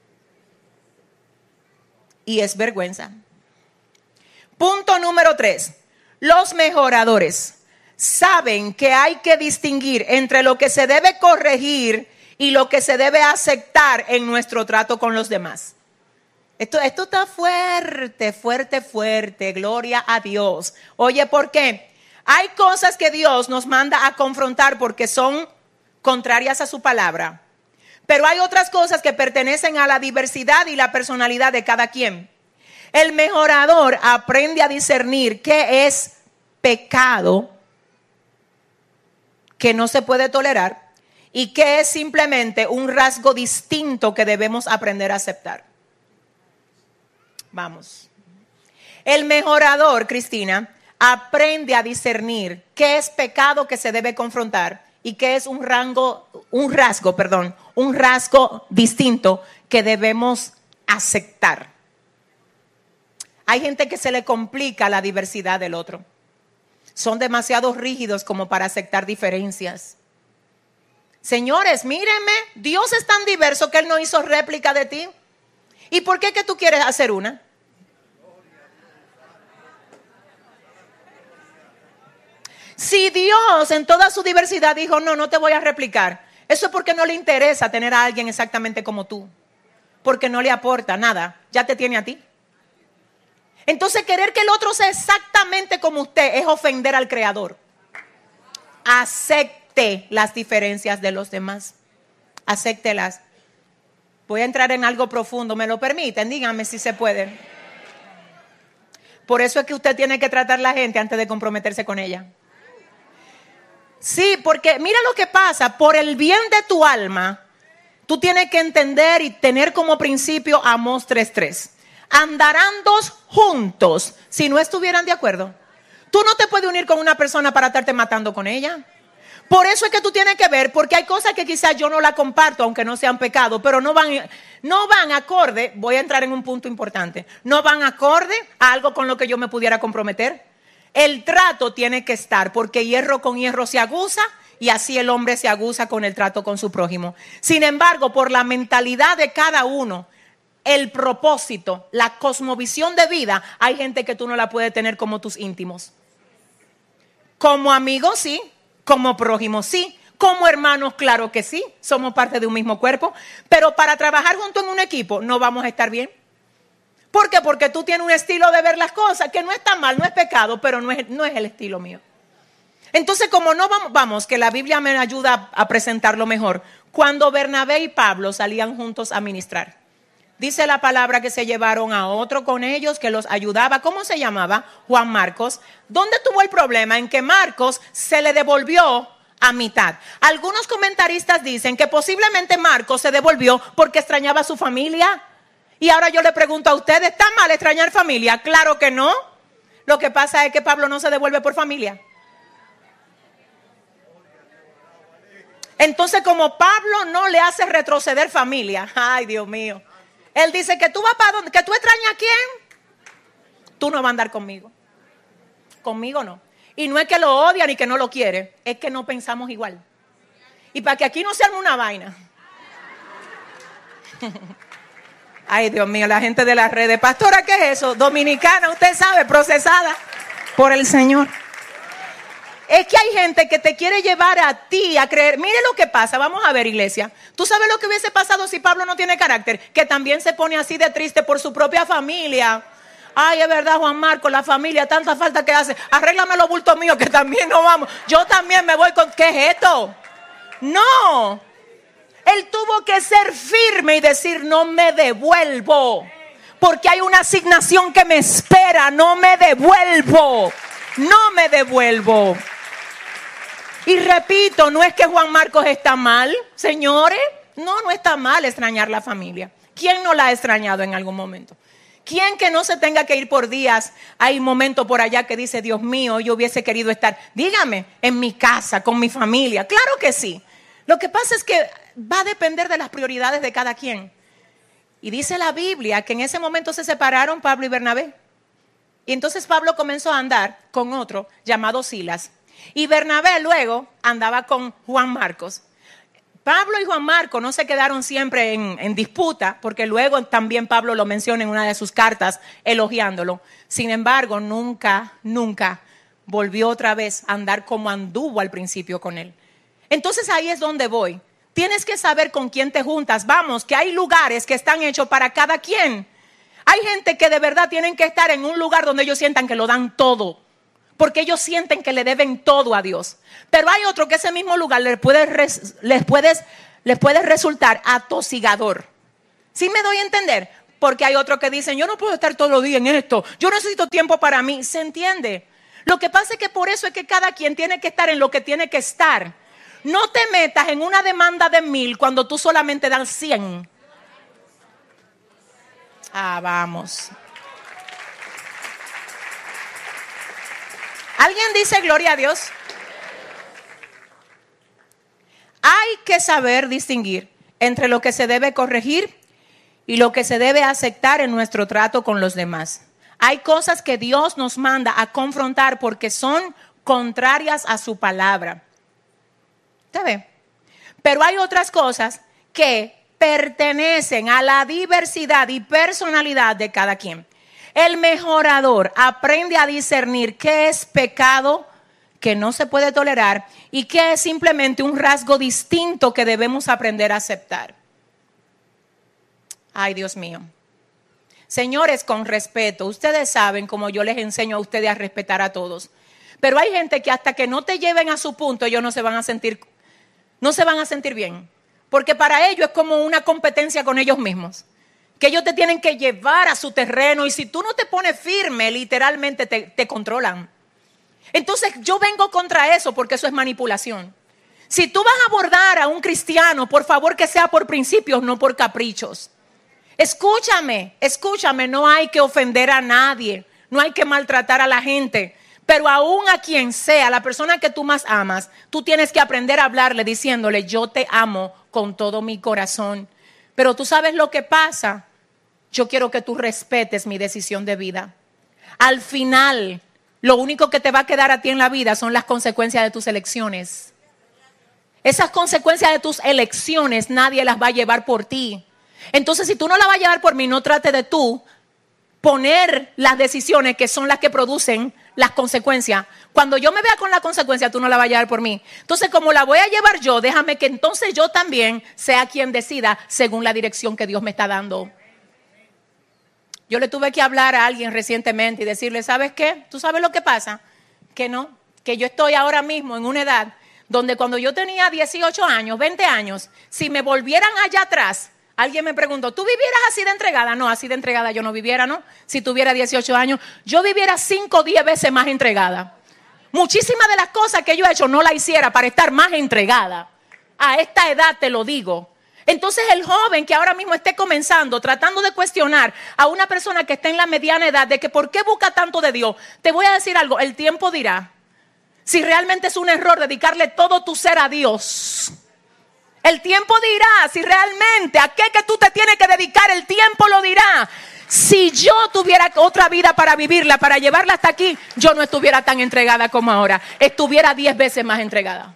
y es vergüenza. Punto número tres. Los mejoradores saben que hay que distinguir entre lo que se debe corregir y lo que se debe aceptar en nuestro trato con los demás. Esto, esto está fuerte, fuerte, fuerte. Gloria a Dios. Oye, ¿por qué? Hay cosas que Dios nos manda a confrontar porque son contrarias a su palabra. Pero hay otras cosas que pertenecen a la diversidad y la personalidad de cada quien. El mejorador aprende a discernir qué es pecado que no se puede tolerar y qué es simplemente un rasgo distinto que debemos aprender a aceptar. Vamos. El mejorador, Cristina, aprende a discernir qué es pecado que se debe confrontar y qué es un rango, un rasgo, perdón, un rasgo distinto que debemos aceptar. Hay gente que se le complica la diversidad del otro. Son demasiado rígidos como para aceptar diferencias. Señores, mírenme, Dios es tan diverso que Él no hizo réplica de ti. ¿Y por qué que tú quieres hacer una? Si Dios en toda su diversidad dijo, no, no te voy a replicar, eso es porque no le interesa tener a alguien exactamente como tú. Porque no le aporta nada, ya te tiene a ti. Entonces querer que el otro sea exactamente como usted es ofender al Creador. Acepte las diferencias de los demás. Acéptelas. Voy a entrar en algo profundo, ¿me lo permiten? Díganme si se puede. Por eso es que usted tiene que tratar a la gente antes de comprometerse con ella. Sí, porque mira lo que pasa, por el bien de tu alma, tú tienes que entender y tener como principio Amós tres tres. Andarán dos juntos si no estuvieran de acuerdo. Tú no te puedes unir con una persona para estarte matando con ella. Por eso es que tú tienes que ver, porque hay cosas que quizás yo no la comparto, aunque no sean pecado, pero no van, no van acorde, voy a entrar en un punto importante, no van acorde a algo con lo que yo me pudiera comprometer. El trato tiene que estar, porque hierro con hierro se aguza y así el hombre se aguza con el trato con su prójimo. Sin embargo, por la mentalidad de cada uno, el propósito, la cosmovisión de vida, hay gente que tú no la puedes tener como tus íntimos. Como amigos, sí. Como prójimos, sí. Como hermanos, claro que sí. Somos parte de un mismo cuerpo. Pero para trabajar juntos en un equipo, no vamos a estar bien. ¿Por qué? Porque tú tienes un estilo de ver las cosas que no está mal, no es pecado, pero no es, no es el estilo mío. Entonces, como no vamos, vamos, que la Biblia me ayuda a presentarlo mejor. Cuando Bernabé y Pablo salían juntos a ministrar, dice la palabra que se llevaron a otro con ellos que los ayudaba. ¿Cómo se llamaba? Juan Marcos. ¿Dónde tuvo el problema? En que Marcos se le devolvió a mitad. Algunos comentaristas dicen que posiblemente Marcos se devolvió porque extrañaba a su familia. Y ahora yo le pregunto a ustedes, ¿está mal extrañar familia? Claro que no. Lo que pasa es que Pablo no se devuelve por familia. Entonces, como Pablo no le hace retroceder familia, ay Dios mío, él dice que tú vas para donde, que tú extrañas a quién, tú no vas a andar conmigo, conmigo no. Y no es que lo odia ni que no lo quiere, es que no pensamos igual. Y para que aquí no se arme una vaina. Ay Dios mío, la gente de las redes, pastora, ¿qué es eso? Dominicana, usted sabe, procesada por el Señor. Es que hay gente que te quiere llevar a ti a creer. Mire lo que pasa, vamos a ver, iglesia. ¿Tú sabes lo que hubiese pasado si Pablo no tiene carácter? Que también se pone así de triste por su propia familia. Ay, es verdad, Juan Marcos, la familia, tanta falta que hace. Arréglame los bultos míos que también no vamos. Yo también me voy con... ¿Qué es esto? No. Él tuvo que ser firme y decir, no me devuelvo. Porque hay una asignación que me espera, no me devuelvo. No me devuelvo. Y repito, no es que Juan Marcos está mal, señores. No, no está mal extrañar la familia. ¿Quién no la ha extrañado en algún momento? ¿Quién que no se tenga que ir por días? Hay momentos por allá que dice, Dios mío, yo hubiese querido estar, dígame, en mi casa, con mi familia. Claro que sí. Lo que pasa es que va a depender de las prioridades de cada quien. Y dice la Biblia que en ese momento se separaron Pablo y Bernabé. Y entonces Pablo comenzó a andar con otro llamado Silas. Y Bernabé luego andaba con Juan Marcos. Pablo y Juan Marcos no se quedaron siempre en, en disputa, porque luego también Pablo lo menciona en una de sus cartas elogiándolo. Sin embargo, nunca, nunca volvió otra vez a andar como anduvo al principio con él. Entonces ahí es donde voy. Tienes que saber con quién te juntas. Vamos, que hay lugares que están hechos para cada quien. Hay gente que de verdad tienen que estar en un lugar donde ellos sientan que lo dan todo. Porque ellos sienten que le deben todo a Dios. Pero hay otro que ese mismo lugar les puede, res, les puedes, les puede resultar atosigador. ¿Sí me doy a entender? Porque hay otros que dicen, yo no puedo estar todo el día en esto. Yo necesito tiempo para mí. ¿Se entiende? Lo que pasa es que por eso es que cada quien tiene que estar en lo que tiene que estar. No te metas en una demanda de mil cuando tú solamente das cien. Ah, vamos. ¿Alguien dice gloria a Dios? Hay que saber distinguir entre lo que se debe corregir y lo que se debe aceptar en nuestro trato con los demás. Hay cosas que Dios nos manda a confrontar porque son contrarias a su palabra. ¿Usted ve? Pero hay otras cosas que pertenecen a la diversidad y personalidad de cada quien. El mejorador aprende a discernir qué es pecado que no se puede tolerar y qué es simplemente un rasgo distinto que debemos aprender a aceptar. Ay, Dios mío. Señores, con respeto, ustedes saben como yo les enseño a ustedes a respetar a todos. Pero hay gente que hasta que no te lleven a su punto, ellos no se van a sentir, no se van a sentir bien. Porque para ellos es como una competencia con ellos mismos. Que ellos te tienen que llevar a su terreno y si tú no te pones firme, literalmente te, te controlan. Entonces yo vengo contra eso porque eso es manipulación. Si tú vas a abordar a un cristiano, por favor que sea por principios, no por caprichos. Escúchame, escúchame, no hay que ofender a nadie, no hay que maltratar a la gente. Pero aún a quien sea, la persona que tú más amas, tú tienes que aprender a hablarle diciéndole, yo te amo con todo mi corazón. Pero tú sabes lo que pasa. Yo quiero que tú respetes mi decisión de vida. Al final, lo único que te va a quedar a ti en la vida son las consecuencias de tus elecciones. Esas consecuencias de tus elecciones nadie las va a llevar por ti. Entonces, si tú no las vas a llevar por mí, no trate de tú poner las decisiones que son las que producen las consecuencias. Cuando yo me vea con la consecuencia, tú no la vas a llevar por mí. Entonces, como la voy a llevar yo, déjame que entonces yo también sea quien decida según la dirección que Dios me está dando. Yo le tuve que hablar a alguien recientemente y decirle, ¿sabes qué? ¿Tú sabes lo que pasa? Que no, que yo estoy ahora mismo en una edad donde cuando yo tenía dieciocho años, veinte años, si me volvieran allá atrás, alguien me preguntó, ¿tú vivieras así de entregada? No, así de entregada yo no viviera, ¿no? Si tuviera dieciocho años, yo viviera cinco o diez veces más entregada. Muchísimas de las cosas que yo he hecho no las hiciera para estar más entregada. A esta edad te lo digo. Entonces el joven que ahora mismo esté comenzando, tratando de cuestionar a una persona que está en la mediana edad de que ¿por qué busca tanto de Dios? Te voy a decir algo, el tiempo dirá si realmente es un error dedicarle todo tu ser a Dios. El tiempo dirá si realmente a qué que tú te tienes que dedicar, el tiempo lo dirá. Si yo tuviera otra vida para vivirla, para llevarla hasta aquí, yo no estuviera tan entregada como ahora. Estuviera diez veces más entregada.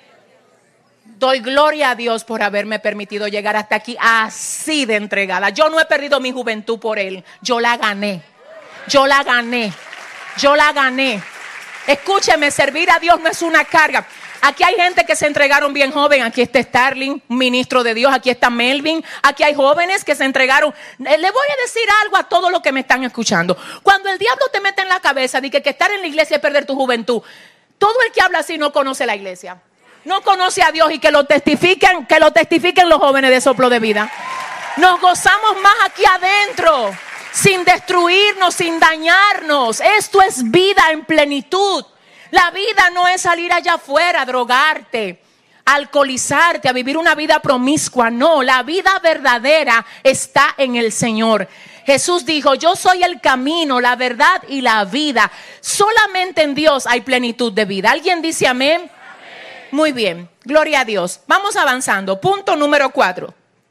Doy gloria a Dios por haberme permitido llegar hasta aquí así de entregada. Yo no he perdido mi juventud por Él. Yo la gané. Yo la gané. Yo la gané. Escúcheme, servir a Dios no es una carga. Aquí hay gente que se entregaron bien joven. Aquí está Starling, ministro de Dios. Aquí está Melvin. Aquí hay jóvenes que se entregaron. Le voy a decir algo a todos los que me están escuchando. Cuando el diablo te mete en la cabeza de que, que estar en la iglesia es perder tu juventud, todo el que habla así no conoce la iglesia. No conoce a Dios y que lo testifiquen, que lo testifiquen los jóvenes de Soplo de Vida. Nos gozamos más aquí adentro, sin destruirnos, sin dañarnos. Esto es vida en plenitud. La vida no es salir allá afuera a drogarte, a alcoholizarte, a vivir una vida promiscua. No, la vida verdadera está en el Señor. Jesús dijo, yo soy el camino, la verdad y la vida. Solamente en Dios hay plenitud de vida. ¿Alguien dice amén? Muy bien, gloria a Dios. Vamos avanzando. Punto número cuatro.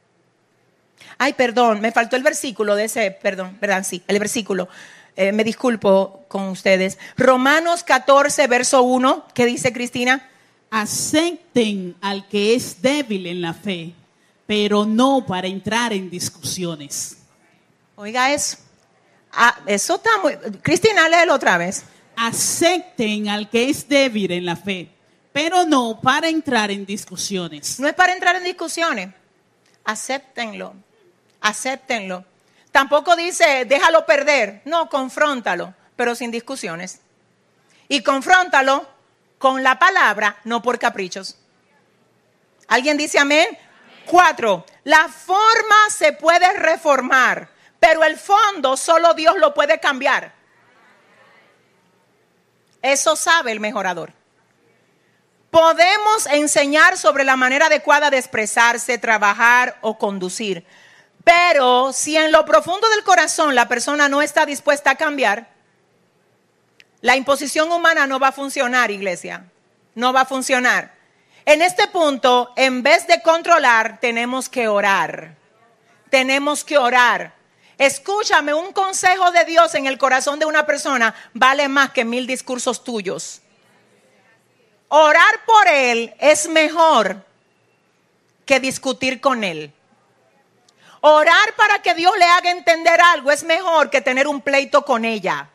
Ay, perdón, me faltó el versículo de ese, perdón, ¿verdad? Sí, el versículo. Eh, me disculpo con ustedes. Romanos catorce, verso uno, ¿qué dice Cristina? Acepten al que es débil en la fe, pero no para entrar en discusiones. Oiga eso. Ah, eso está muy... Cristina, léelo otra vez. Acepten al que es débil en la fe, pero no para entrar en discusiones. No es para entrar en discusiones. Acéptenlo. Acéptenlo. Tampoco dice, déjalo perder. No, confróntalo, pero sin discusiones. Y confróntalo con la palabra, no por caprichos. ¿Alguien dice amén? Amén. Cuatro, la forma se puede reformar, pero el fondo solo Dios lo puede cambiar. Eso sabe el mejorador. Podemos enseñar sobre la manera adecuada de expresarse, trabajar o conducir. Pero si en lo profundo del corazón la persona no está dispuesta a cambiar, la imposición humana no va a funcionar, iglesia. No va a funcionar. En este punto, en vez de controlar, tenemos que orar. tenemos que orar. Escúchame, un consejo de Dios en el corazón de una persona vale más que mil discursos tuyos. Orar por él es mejor que discutir con él. Orar para que Dios le haga entender algo es mejor que tener un pleito con ella.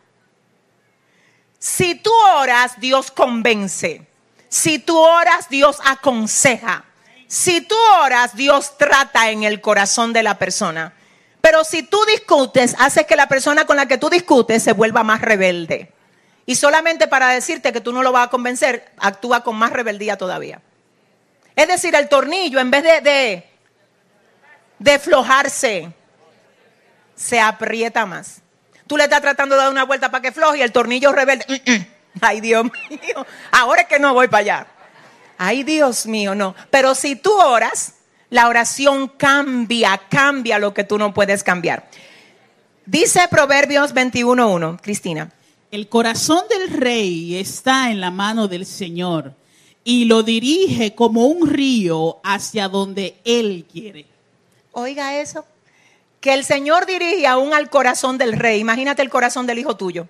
Si tú oras, Dios convence. Si tú oras, Dios aconseja. Si tú oras, Dios trata en el corazón de la persona. Pero si tú discutes, haces que la persona con la que tú discutes se vuelva más rebelde. Y solamente para decirte que tú no lo vas a convencer, actúa con más rebeldía todavía. Es decir, el tornillo, en vez de, de, de aflojarse, se aprieta más. Tú le estás tratando de dar una vuelta para que floje y el tornillo rebelde. Ay, Dios mío, ahora es que no voy para allá. Ay, Dios mío, no. Pero si tú oras, la oración cambia, cambia lo que tú no puedes cambiar. Dice Proverbios veintiuno uno, Cristina. El corazón del rey está en la mano del Señor y lo dirige como un río hacia donde Él quiere. Oiga eso, que el Señor dirige aún al corazón del rey. Imagínate el corazón del hijo tuyo.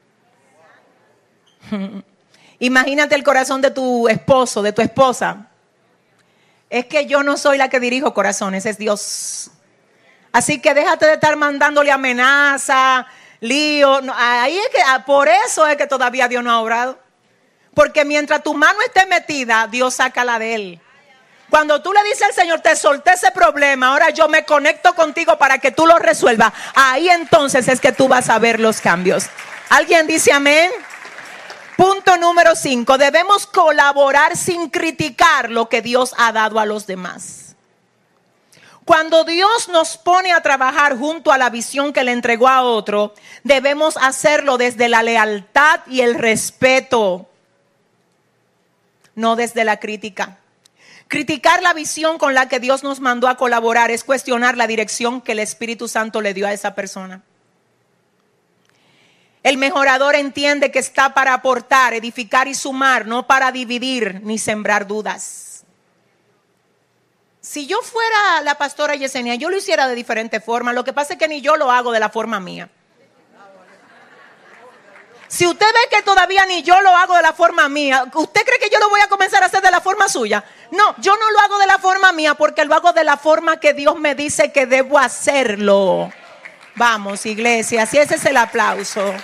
Imagínate el corazón de tu esposo, de tu esposa. Es que yo no soy la que dirijo corazones, es Dios. Así que déjate de estar mandándole amenaza, lío. No, ahí es que, por eso es que todavía Dios no ha obrado. Porque mientras tu mano esté metida, Dios saca la de él. Cuando tú le dices al Señor, te solté ese problema, ahora yo me conecto contigo para que tú lo resuelvas. Ahí entonces es que tú vas a ver los cambios. ¿Alguien dice amén? Punto número cinco, debemos colaborar sin criticar lo que Dios ha dado a los demás. Cuando Dios nos pone a trabajar junto a la visión que le entregó a otro, debemos hacerlo desde la lealtad y el respeto, no desde la crítica. Criticar la visión con la que Dios nos mandó a colaborar es cuestionar la dirección que el Espíritu Santo le dio a esa persona. El mejorador entiende que está para aportar, edificar y sumar, no para dividir ni sembrar dudas. Si yo fuera la pastora Yesenia, yo lo hiciera de diferente forma. Lo que pasa es que ni yo lo hago de la forma mía. Si usted ve que todavía ni yo lo hago de la forma mía, ¿usted cree que yo lo voy a comenzar a hacer de la forma suya? No, yo no lo hago de la forma mía porque lo hago de la forma que Dios me dice que debo hacerlo. Vamos, iglesia, si ese es el aplauso.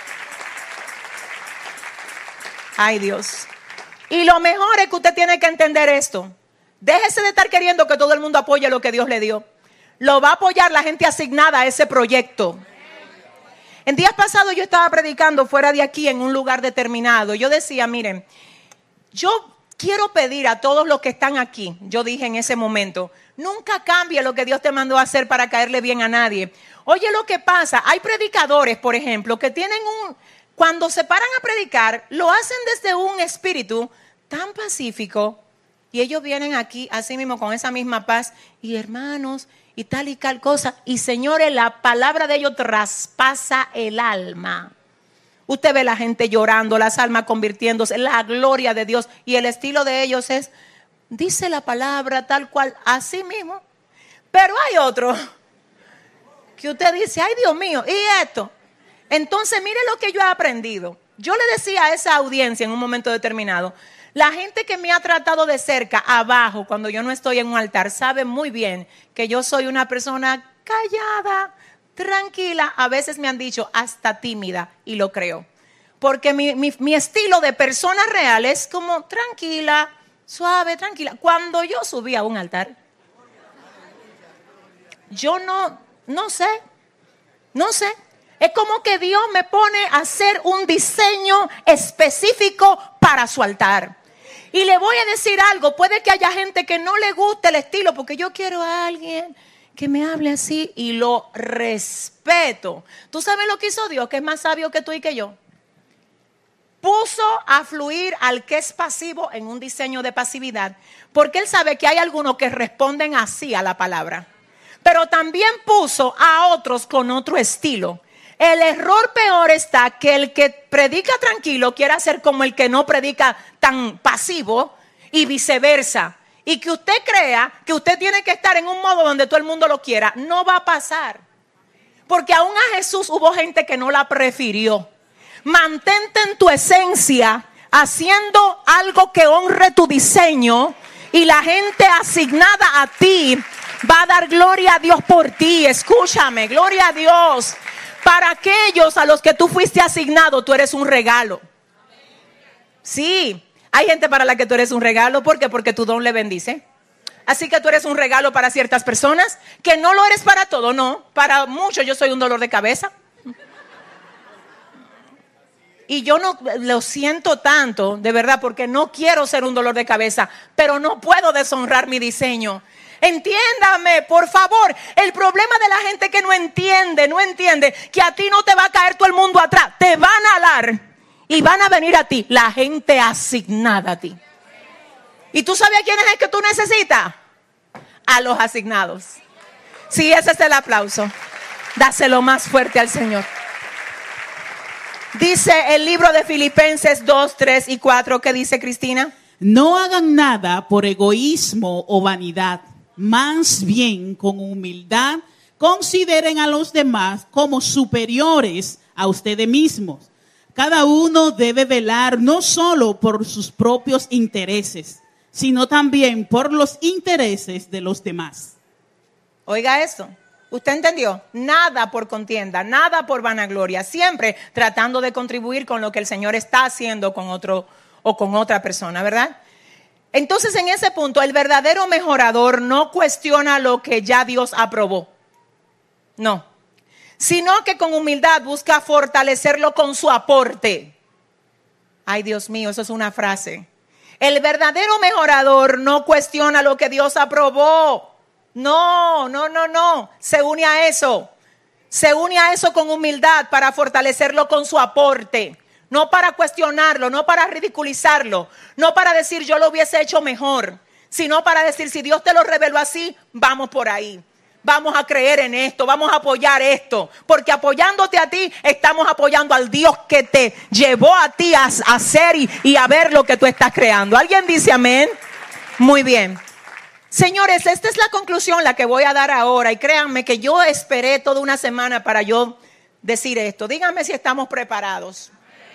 Ay, Dios. Y lo mejor es que usted tiene que entender esto. Déjese de estar queriendo que todo el mundo apoye lo que Dios le dio. Lo va a apoyar la gente asignada a ese proyecto. En días pasados yo estaba predicando fuera de aquí en un lugar determinado. Yo decía, miren, yo quiero pedir a todos los que están aquí, yo dije en ese momento, nunca cambie lo que Dios te mandó a hacer para caerle bien a nadie. Oye, lo que pasa, hay predicadores, por ejemplo, que tienen un, cuando se paran a predicar, lo hacen desde un espíritu tan pacífico y ellos vienen aquí así mismo con esa misma paz y hermanos y tal y tal cosa. Y señores, la palabra de ellos traspasa el alma. Usted ve la gente llorando, las almas convirtiéndose, la gloria de Dios. Y el estilo de ellos es, dice la palabra tal cual, así mismo. Pero hay otro que usted dice, ay Dios mío, ¿y esto? Entonces mire lo que yo he aprendido. Yo le decía a esa audiencia en un momento determinado, la gente que me ha tratado de cerca, abajo, cuando yo no estoy en un altar, sabe muy bien que yo soy una persona callada, tranquila, a veces me han dicho hasta tímida y lo creo. Porque mi, mi, mi estilo de persona real es como tranquila, suave, tranquila. Cuando yo subí a un altar, yo no, no sé, no sé. Es como que Dios me pone a hacer un diseño específico para su altar. Y le voy a decir algo, puede que haya gente que no le guste el estilo, porque yo quiero a alguien que me hable así y lo respeto. ¿Tú sabes lo que hizo Dios, que es más sabio que tú y que yo? Puso a fluir al que es pasivo en un diseño de pasividad, porque Él sabe que hay algunos que responden así a la palabra. Pero también puso a otros con otro estilo. El error peor está que el que predica tranquilo quiere ser como el que no predica tan pasivo y viceversa. y que usted crea que usted tiene que estar en un modo donde todo el mundo lo quiera, no va a pasar. Porque aún a Jesús hubo gente que no la prefirió. Mantente en tu esencia, haciendo algo que honre tu diseño, y la gente asignada a ti va a dar gloria a Dios por ti. Escúchame, gloria a Dios. Para aquellos a los que tú fuiste asignado, tú eres un regalo. Sí, hay gente para la que tú eres un regalo. ¿Por qué? Porque tu don le bendice. Así que tú eres un regalo para ciertas personas, que no lo eres para todo, no. Para muchos yo soy un dolor de cabeza. Y yo no lo siento tanto, de verdad, porque no quiero ser un dolor de cabeza, pero no puedo deshonrar mi diseño. Entiéndame, por favor. El problema de la gente que no entiende, no entiende que a ti no te va a caer todo el mundo atrás. Te van a alar y van a venir a ti la gente asignada a ti. ¿Y tú sabes a quién es el que tú necesitas? A los asignados. Sí, ese es el aplauso. Dáselo más fuerte al Señor. Dice el libro de Filipenses dos, tres y cuatro. ¿Qué dice, Cristina? No hagan nada por egoísmo o vanidad. Más bien, con humildad, consideren a los demás como superiores a ustedes mismos. Cada uno debe velar no solo por sus propios intereses, sino también por los intereses de los demás. Oiga eso. ¿Usted entendió? Nada por contienda, nada por vanagloria, siempre tratando de contribuir con lo que el Señor está haciendo con otro o con otra persona, ¿verdad? Entonces, en ese punto, el verdadero mejorador no cuestiona lo que ya Dios aprobó. No. Sino que con humildad busca fortalecerlo con su aporte. Ay, Dios mío, eso es una frase. El verdadero mejorador no cuestiona lo que Dios aprobó. No, no, no, no. Se une a eso. Se une a eso con humildad para fortalecerlo con su aporte. No para cuestionarlo, no para ridiculizarlo, no para decir yo lo hubiese hecho mejor, sino para decir si Dios te lo reveló así, vamos por ahí. Vamos a creer en esto, vamos a apoyar esto, porque apoyándote a ti, estamos apoyando al Dios que te llevó a ti a hacer y, y a ver lo que tú estás creando. ¿Alguien dice amén? Muy bien. Señores, esta es la conclusión la que voy a dar ahora, y créanme que yo esperé toda una semana para yo decir esto. Díganme si estamos preparados.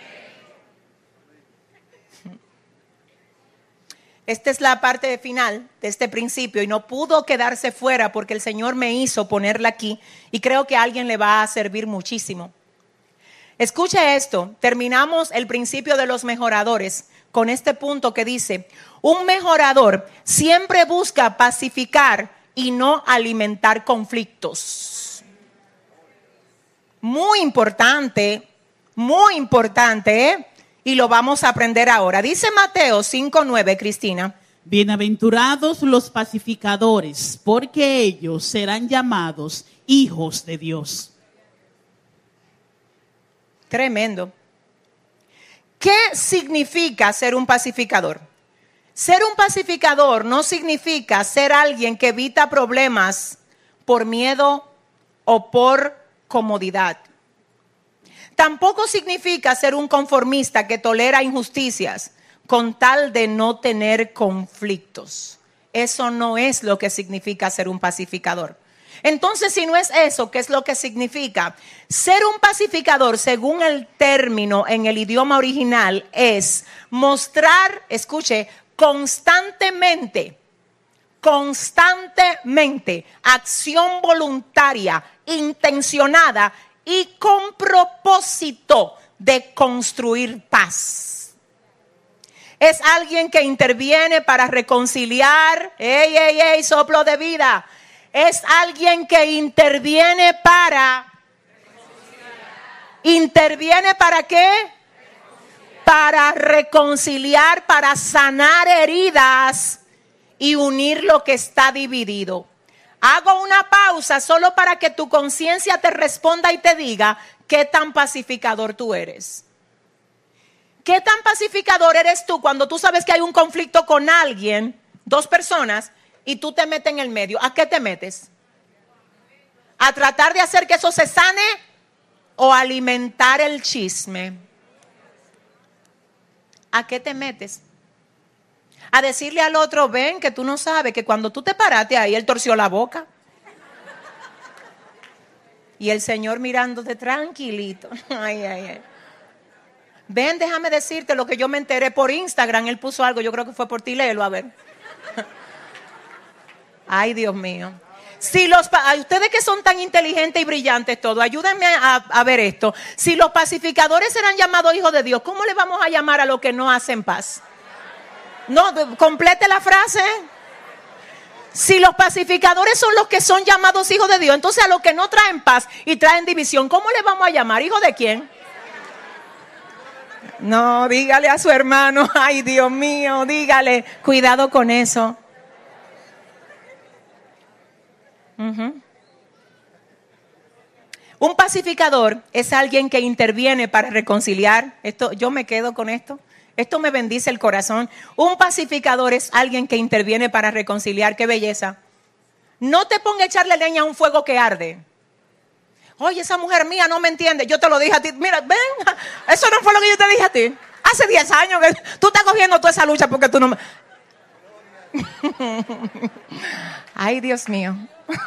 Esta es la parte final de este principio y no pudo quedarse fuera porque el Señor me hizo ponerla aquí y creo que a alguien le va a servir muchísimo. Escuche esto, terminamos el principio de los mejoradores con este punto que dice: un mejorador siempre busca pacificar y no alimentar conflictos. Muy importante, muy importante, ¿eh? Y lo vamos a aprender ahora. Dice Mateo cinco nueve, Cristina. Bienaventurados los pacificadores, porque ellos serán llamados hijos de Dios. Tremendo. ¿Qué significa ser un pacificador? Ser un pacificador no significa ser alguien que evita problemas por miedo o por comodidad. Tampoco significa ser un conformista que tolera injusticias con tal de no tener conflictos. Eso no es lo que significa ser un pacificador. Entonces, si no es eso, ¿qué es lo que significa? Ser un pacificador, según el término en el idioma original, es mostrar, escuche, constantemente, constantemente, acción voluntaria, intencionada y con propósito de construir paz. Es alguien que interviene para reconciliar. ¡Ey, ey, ey! Soplo de vida. Es alguien que interviene para... ¿Interviene para qué? Para reconciliar, para sanar heridas y unir lo que está dividido. Hago una pausa solo para que tu conciencia te responda y te diga qué tan pacificador tú eres. ¿Qué tan pacificador eres tú cuando tú sabes que hay un conflicto con alguien, dos personas, y tú te metes en el medio? ¿A qué te metes? ¿A tratar de hacer que eso se sane o alimentar el chisme? ¿A qué te metes? A decirle al otro, ven, que tú no sabes que cuando tú te paraste ahí, él torció la boca. Y el Señor mirándote tranquilito. Ay, ay, ay. Ven, déjame decirte lo que yo me enteré por Instagram. Él puso algo, yo creo que fue por ti, léelo, a ver. Ay, Dios mío. Si los, ustedes que son tan inteligentes y brillantes todos, ayúdenme a, a ver esto. Si los pacificadores serán llamados hijos de Dios, ¿cómo le vamos a llamar a los que no hacen paz? No, complete la frase. Si los pacificadores son los que son llamados hijos de Dios, entonces a los que no traen paz y traen división, ¿cómo le vamos a llamar? ¿Hijo de quién? No, dígale a su hermano, ay Dios mío, dígale, cuidado con eso. Uh-huh. Un pacificador es alguien que interviene para reconciliar. Esto, yo me quedo con esto. Esto me bendice el corazón. Un pacificador es alguien que interviene para reconciliar. ¡Qué belleza! No te ponga a echarle leña a un fuego que arde. Oye, esa mujer mía no me entiende. Yo te lo dije a ti. Mira, ven, eso no fue lo que yo te dije a ti. Hace diez años que tú estás cogiendo toda esa lucha porque tú no me... Ay, Dios mío.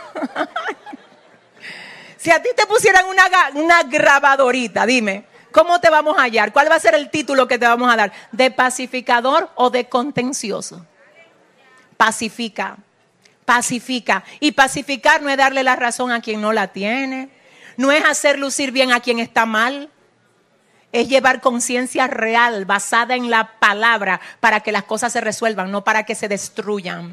Si a ti te pusieran una, una grabadorita, dime, ¿cómo te vamos a hallar? ¿Cuál va a ser el título que te vamos a dar? ¿De pacificador o de contencioso? Pacifica, pacifica. Y pacificar no es darle la razón a quien no la tiene. No es hacer lucir bien a quien está mal. Es llevar conciencia real basada en la palabra para que las cosas se resuelvan, no para que se destruyan.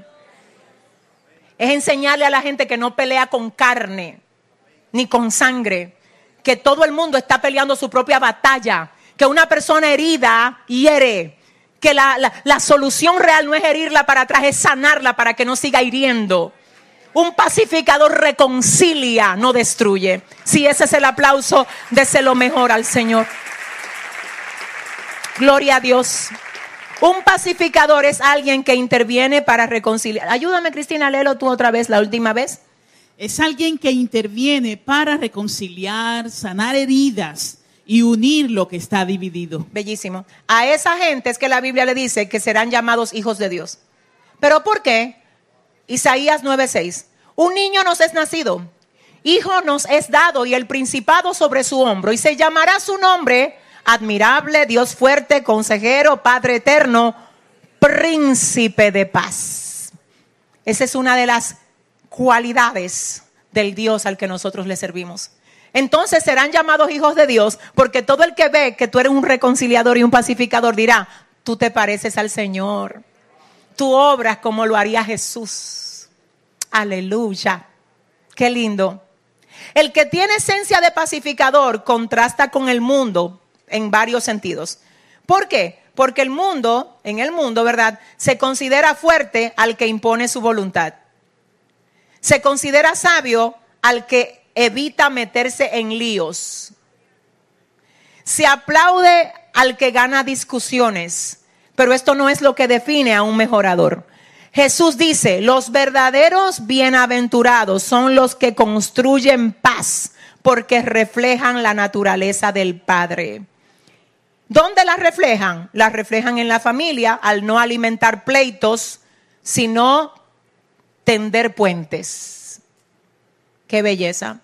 Es enseñarle a la gente que no pelea con carne ni con sangre, que todo el mundo está peleando su propia batalla, que una persona herida hiere, que la, la, la solución real no es herirla para atrás, es sanarla para que no siga hiriendo. Un pacificador reconcilia, no destruye. Si ese es el aplauso, déselo mejor al Señor. Gloria a Dios. Un pacificador es alguien que interviene para reconciliar. Ayúdame, Cristina, léelo tú otra vez, la última vez. Es alguien que interviene para reconciliar, sanar heridas y unir lo que está dividido. Bellísimo. A esa gente es que la Biblia le dice que serán llamados hijos de Dios. ¿Pero por qué? Isaías nueve seis. Un niño nos es nacido, hijo nos es dado y el principado sobre su hombro. Y se llamará su nombre admirable, Dios fuerte, consejero, Padre eterno, príncipe de paz. Esa es una de las cualidades del Dios al que nosotros le servimos. Entonces serán llamados hijos de Dios porque todo el que ve que tú eres un reconciliador y un pacificador dirá, tú te pareces al Señor. Tú obras como lo haría Jesús. Aleluya. Qué lindo. El que tiene esencia de pacificador contrasta con el mundo en varios sentidos. ¿Por qué? Porque el mundo, en el mundo, ¿verdad? Se considera fuerte al que impone su voluntad. Se considera sabio al que evita meterse en líos. Se aplaude al que gana discusiones, pero esto no es lo que define a un mejorador. Jesús dice, los verdaderos bienaventurados son los que construyen paz, porque reflejan la naturaleza del Padre. ¿Dónde la reflejan? La reflejan en la familia al no alimentar pleitos, sino tender puentes. ¡Qué belleza!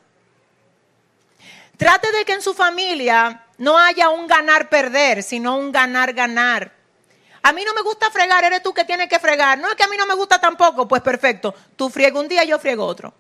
Trate de que en su familia no haya un ganar-perder, sino un ganar-ganar. A mí no me gusta fregar, eres tú que tienes que fregar. No es que a mí no me gusta tampoco, pues perfecto. Tú friegas un día, yo friego otro.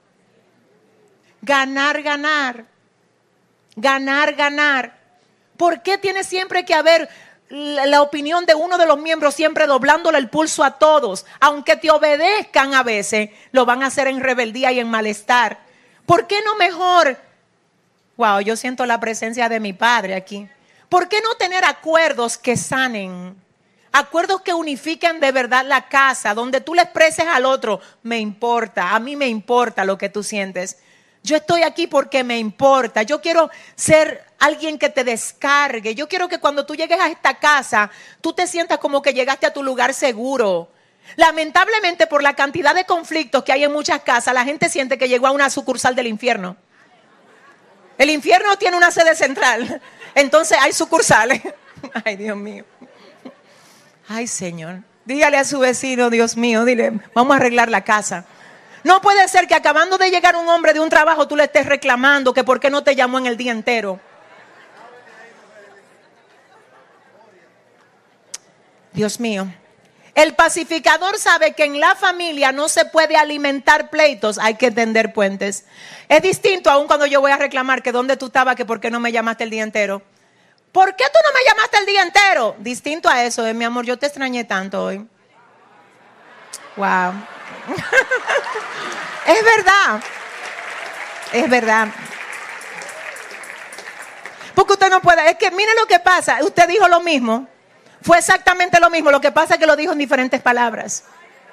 Ganar, ganar. Ganar, ganar. ¿Por qué tiene siempre que haber la, la opinión de uno de los miembros siempre doblándole el pulso a todos? Aunque te obedezcan a veces, lo van a hacer en rebeldía y en malestar. ¿Por qué no mejor? Wow, yo siento la presencia de mi Padre aquí. ¿Por qué no tener acuerdos que sanen? Acuerdos que unifiquen de verdad la casa, donde tú le expreses al otro, me importa, a mí me importa lo que tú sientes. Yo estoy aquí porque me importa. Yo quiero ser alguien que te descargue. Yo quiero que cuando tú llegues a esta casa, tú te sientas como que llegaste a tu lugar seguro. Lamentablemente, por la cantidad de conflictos que hay en muchas casas, la gente siente que llegó a una sucursal del infierno. El infierno tiene una sede central, entonces hay sucursales. Ay, Dios mío. Ay, Señor. Dígale a su vecino, Dios mío, dile, vamos a arreglar la casa. No puede ser que acabando de llegar un hombre de un trabajo tú le estés reclamando que por qué no te llamó en el día entero. Dios mío. El pacificador sabe que en la familia no se puede alimentar pleitos, hay que tender puentes. Es distinto aún cuando yo voy a reclamar que dónde tú estabas, que por qué no me llamaste el día entero. ¿Por qué tú no me llamaste el día entero? Distinto a eso, eh, mi amor, yo te extrañé tanto hoy. Wow. Es verdad. Es verdad. Porque usted no puede, es que mire lo que pasa, usted dijo lo mismo. Fue exactamente lo mismo, lo que pasa es que lo dijo en diferentes palabras.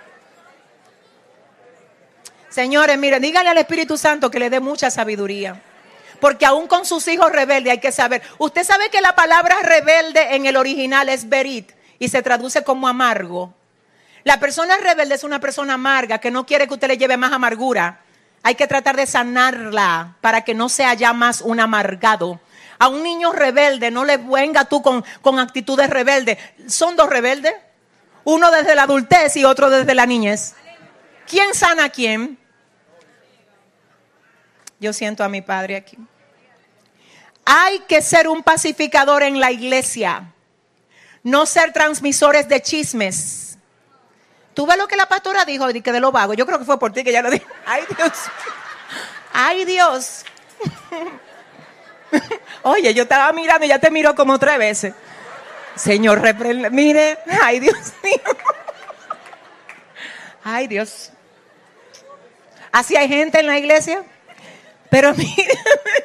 Señores, miren, díganle al Espíritu Santo que le dé mucha sabiduría. Porque aún con sus hijos rebeldes hay que saber. Usted sabe que la palabra rebelde en el original es berit y se traduce como amargo. La persona rebelde es una persona amarga que no quiere que usted le lleve más amargura. Hay que tratar de sanarla para que no sea ya más un amargado. A un niño rebelde no le venga tú con, con actitudes rebeldes. Son dos rebeldes. Uno desde la adultez y otro desde la niñez. ¿Quién sana a quién? Yo siento a mi padre aquí. Hay que ser un pacificador en la iglesia. No ser transmisores de chismes. ¿Tú ves lo que la pastora dijo? Que de lo vago. Yo creo que fue por ti que ella lo dijo. Ay, Dios. Ay, Dios. Oye, yo estaba mirando y ya te miró como tres veces. Señor, reprende. Mire. Ay, Dios mío. Ay, Dios. ¿Así hay gente en la iglesia? Pero mire,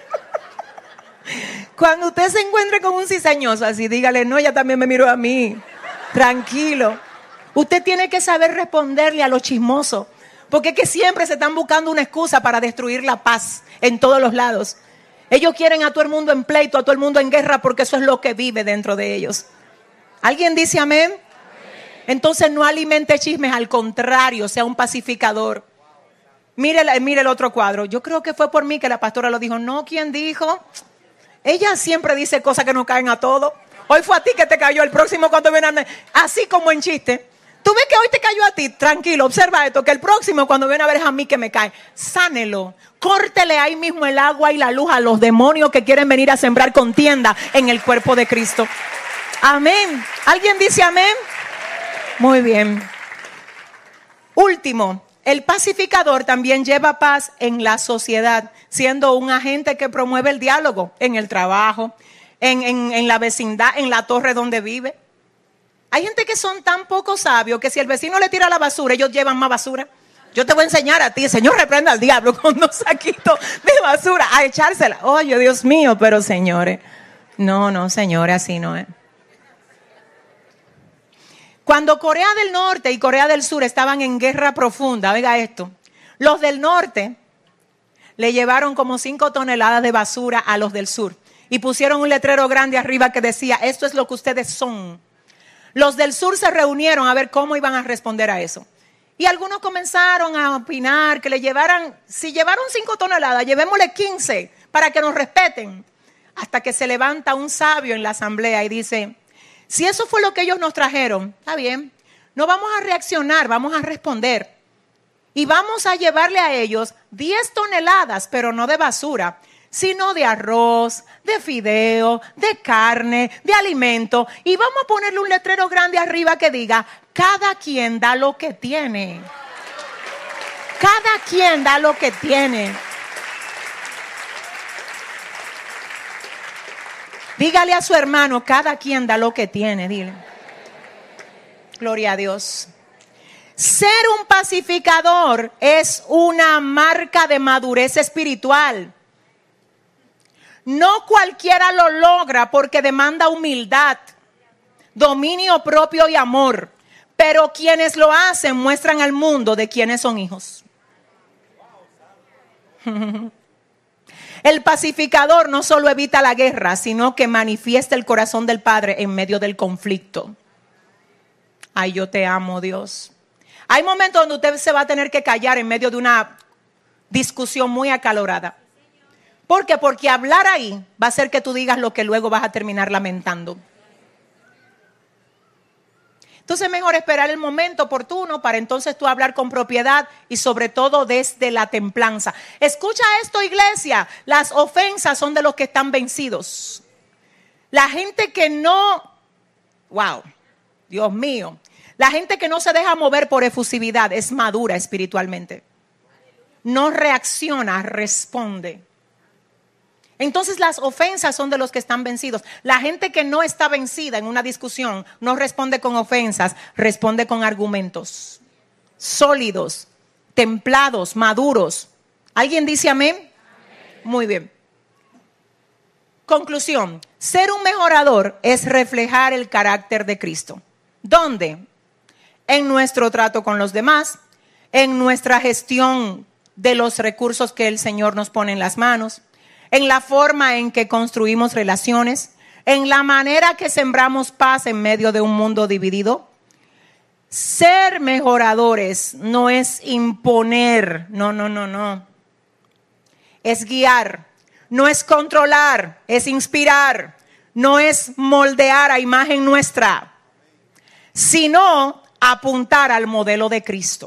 cuando usted se encuentre con un cizañoso así, dígale, no, ella también me miró a mí. Tranquilo. Usted tiene que saber responderle a los chismosos. Porque es que siempre se están buscando una excusa para destruir la paz en todos los lados. Ellos quieren a todo el mundo en pleito, a todo el mundo en guerra, porque eso es lo que vive dentro de ellos. ¿Alguien dice amén? Amén. Entonces no alimente chismes, al contrario, sea un pacificador. Mire, mire el otro cuadro. Yo creo que fue por mí que la pastora lo dijo. No, ¿quién dijo? Ella siempre dice cosas que no caen a todos. Hoy fue a ti que te cayó, el próximo cuando viene a... Así como en chiste. Tú ves que hoy te cayó a ti, tranquilo, observa esto, que el próximo cuando viene a ver es a mí que me cae. Sánelo, córtele ahí mismo el agua y la luz a los demonios que quieren venir a sembrar contienda en el cuerpo de Cristo. Amén. ¿Alguien dice amén? Muy bien. Último, el pacificador también lleva paz en la sociedad, siendo un agente que promueve el diálogo en el trabajo, en, en, en la vecindad, en la torre donde vive. Hay gente que son tan poco sabios que si el vecino le tira la basura, ellos llevan más basura. Yo te voy a enseñar a ti, Señor, reprenda al diablo con dos saquitos de basura a echársela. Oye, Dios mío, pero señores, no, no, señores, así no es. Cuando Corea del Norte y Corea del Sur estaban en guerra profunda, oiga esto, los del norte le llevaron como cinco toneladas de basura a los del sur y pusieron un letrero grande arriba que decía, esto es lo que ustedes son. Los del sur se reunieron a ver cómo iban a responder a eso. Y algunos comenzaron a opinar que le llevaran, si llevaron cinco toneladas, llevémosle quince para que nos respeten. Hasta que se levanta un sabio en la asamblea y dice, si eso fue lo que ellos nos trajeron, está bien, no vamos a reaccionar, vamos a responder. Y vamos a llevarle a ellos diez toneladas, pero no de basura, sino de arroz, de fideo, de carne, de alimento. Y vamos a ponerle un letrero grande arriba que diga, cada quien da lo que tiene. Cada quien da lo que tiene. Dígale a su hermano, cada quien da lo que tiene, dile. Gloria a Dios. Ser un pacificador es una marca de madurez espiritual. No cualquiera lo logra porque demanda humildad, dominio propio y amor. Pero quienes lo hacen muestran al mundo de quiénes son hijos. El pacificador no solo evita la guerra, sino que manifiesta el corazón del Padre en medio del conflicto. Ay, yo te amo, Dios. Hay momentos donde usted se va a tener que callar en medio de una discusión muy acalorada. ¿Por qué? Porque hablar ahí va a hacer que tú digas lo que luego vas a terminar lamentando. Entonces es mejor esperar el momento oportuno para entonces tú hablar con propiedad y sobre todo desde la templanza. Escucha esto, iglesia, las ofensas son de los que están vencidos. La gente que no, wow, Dios mío, la gente que no se deja mover por efusividad es madura espiritualmente. No reacciona, responde. Entonces las ofensas son de los que están vencidos. La gente que no está vencida en una discusión no responde con ofensas, responde con argumentos sólidos, templados, maduros. ¿Alguien dice amén? Amén. Muy bien. Conclusión, ser un mejorador es reflejar el carácter de Cristo. ¿Dónde? En nuestro trato con los demás, en nuestra gestión de los recursos que el Señor nos pone en las manos, en la forma en que construimos relaciones, en la manera que sembramos paz en medio de un mundo dividido. Ser mejoradores no es imponer, no, no, no, no. Es guiar, no es controlar, es inspirar, no es moldear a imagen nuestra, sino apuntar al modelo de Cristo.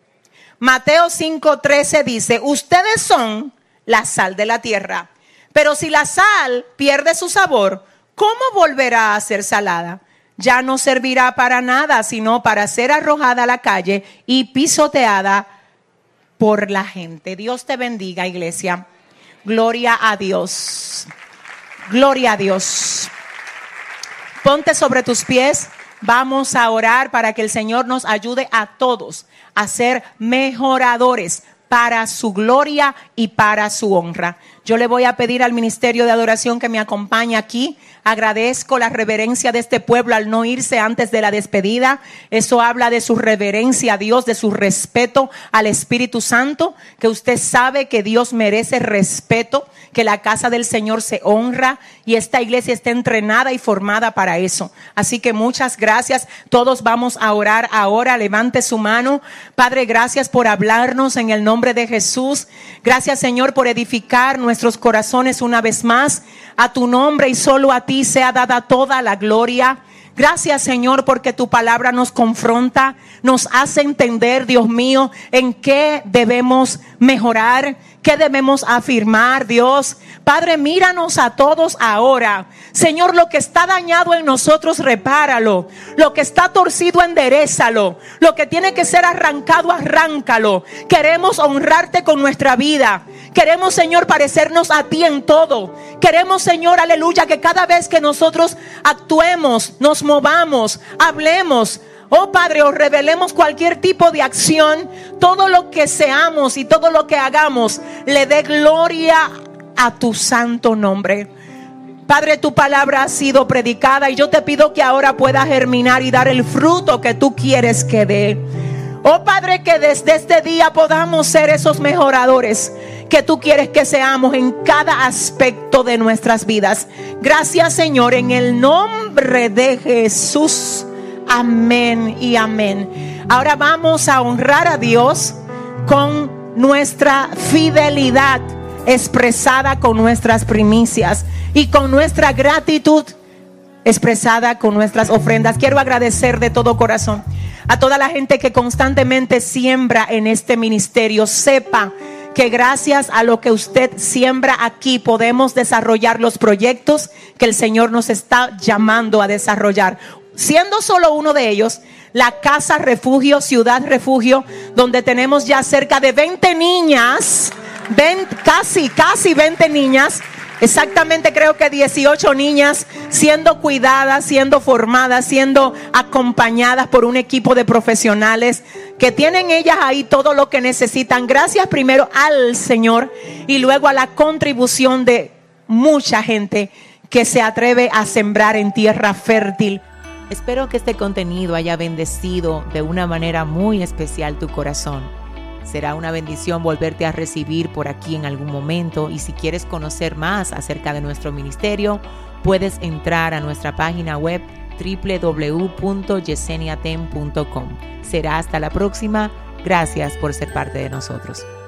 Mateo cinco trece dice, ustedes son la sal de la tierra. Pero si la sal pierde su sabor, ¿cómo volverá a ser salada? Ya no servirá para nada, sino para ser arrojada a la calle y pisoteada por la gente. Dios te bendiga, iglesia. Gloria a Dios. Gloria a Dios. Ponte sobre tus pies. Vamos a orar para que el Señor nos ayude a todos a ser mejoradores para su gloria y para su honra. Yo le voy a pedir al ministerio de adoración que me acompañe aquí. Agradezco la reverencia de este pueblo al no irse antes de la despedida. Eso habla de su reverencia a Dios, de su respeto al Espíritu Santo, que usted sabe que Dios merece respeto, que la casa del Señor se honra y esta iglesia está entrenada y formada para eso. Así que muchas gracias. Todos vamos a orar ahora. Levante su mano. Padre, gracias por hablarnos en el nombre de Jesús. Gracias, Señor, por edificar nuestros corazones una vez más. A tu nombre y solo a ti sea dada toda la gloria. Gracias, Señor, porque tu palabra nos confronta, nos hace entender, Dios mío, en qué debemos mejorar, qué debemos afirmar, Dios. Padre, míranos a todos ahora. Señor, lo que está dañado en nosotros, repáralo. Lo que está torcido, enderézalo. Lo que tiene que ser arrancado, arráncalo. Queremos honrarte con nuestra vida. Queremos, Señor, parecernos a ti en todo. Queremos, Señor, aleluya, que cada vez que nosotros actuemos, nos movamos, hablemos, oh Padre, o revelemos cualquier tipo de acción, todo lo que seamos y todo lo que hagamos le dé gloria a tu santo nombre. Padre, tu palabra ha sido predicada y yo te pido que ahora pueda germinar y dar el fruto que tú quieres que dé. Oh Padre, que desde este día podamos ser esos mejoradores que tú quieres que seamos en cada aspecto de nuestras vidas. Gracias, Señor, en el nombre de Jesús. Amén y amén. Ahora vamos a honrar a Dios con nuestra fidelidad expresada con nuestras primicias y con nuestra gratitud expresada con nuestras ofrendas. Quiero agradecer de todo corazón a toda la gente que constantemente siembra en este ministerio. Sepa que gracias a lo que usted siembra aquí podemos desarrollar los proyectos que el Señor nos está llamando a desarrollar. Siendo solo uno de ellos, la Casa Refugio, Ciudad Refugio, donde tenemos ya cerca de veinte niñas, veinte, casi, casi veinte niñas. Exactamente, creo que dieciocho niñas siendo cuidadas, siendo formadas, siendo acompañadas por un equipo de profesionales que tienen ellas ahí todo lo que necesitan. Gracias primero al Señor y luego a la contribución de mucha gente que se atreve a sembrar en tierra fértil. Espero que este contenido haya bendecido de una manera muy especial tu corazón. Será una bendición volverte a recibir por aquí en algún momento, y si quieres conocer más acerca de nuestro ministerio, puedes entrar a nuestra página web doble u doble u doble u punto yesenia ten punto com. Será hasta la próxima. Gracias por ser parte de nosotros.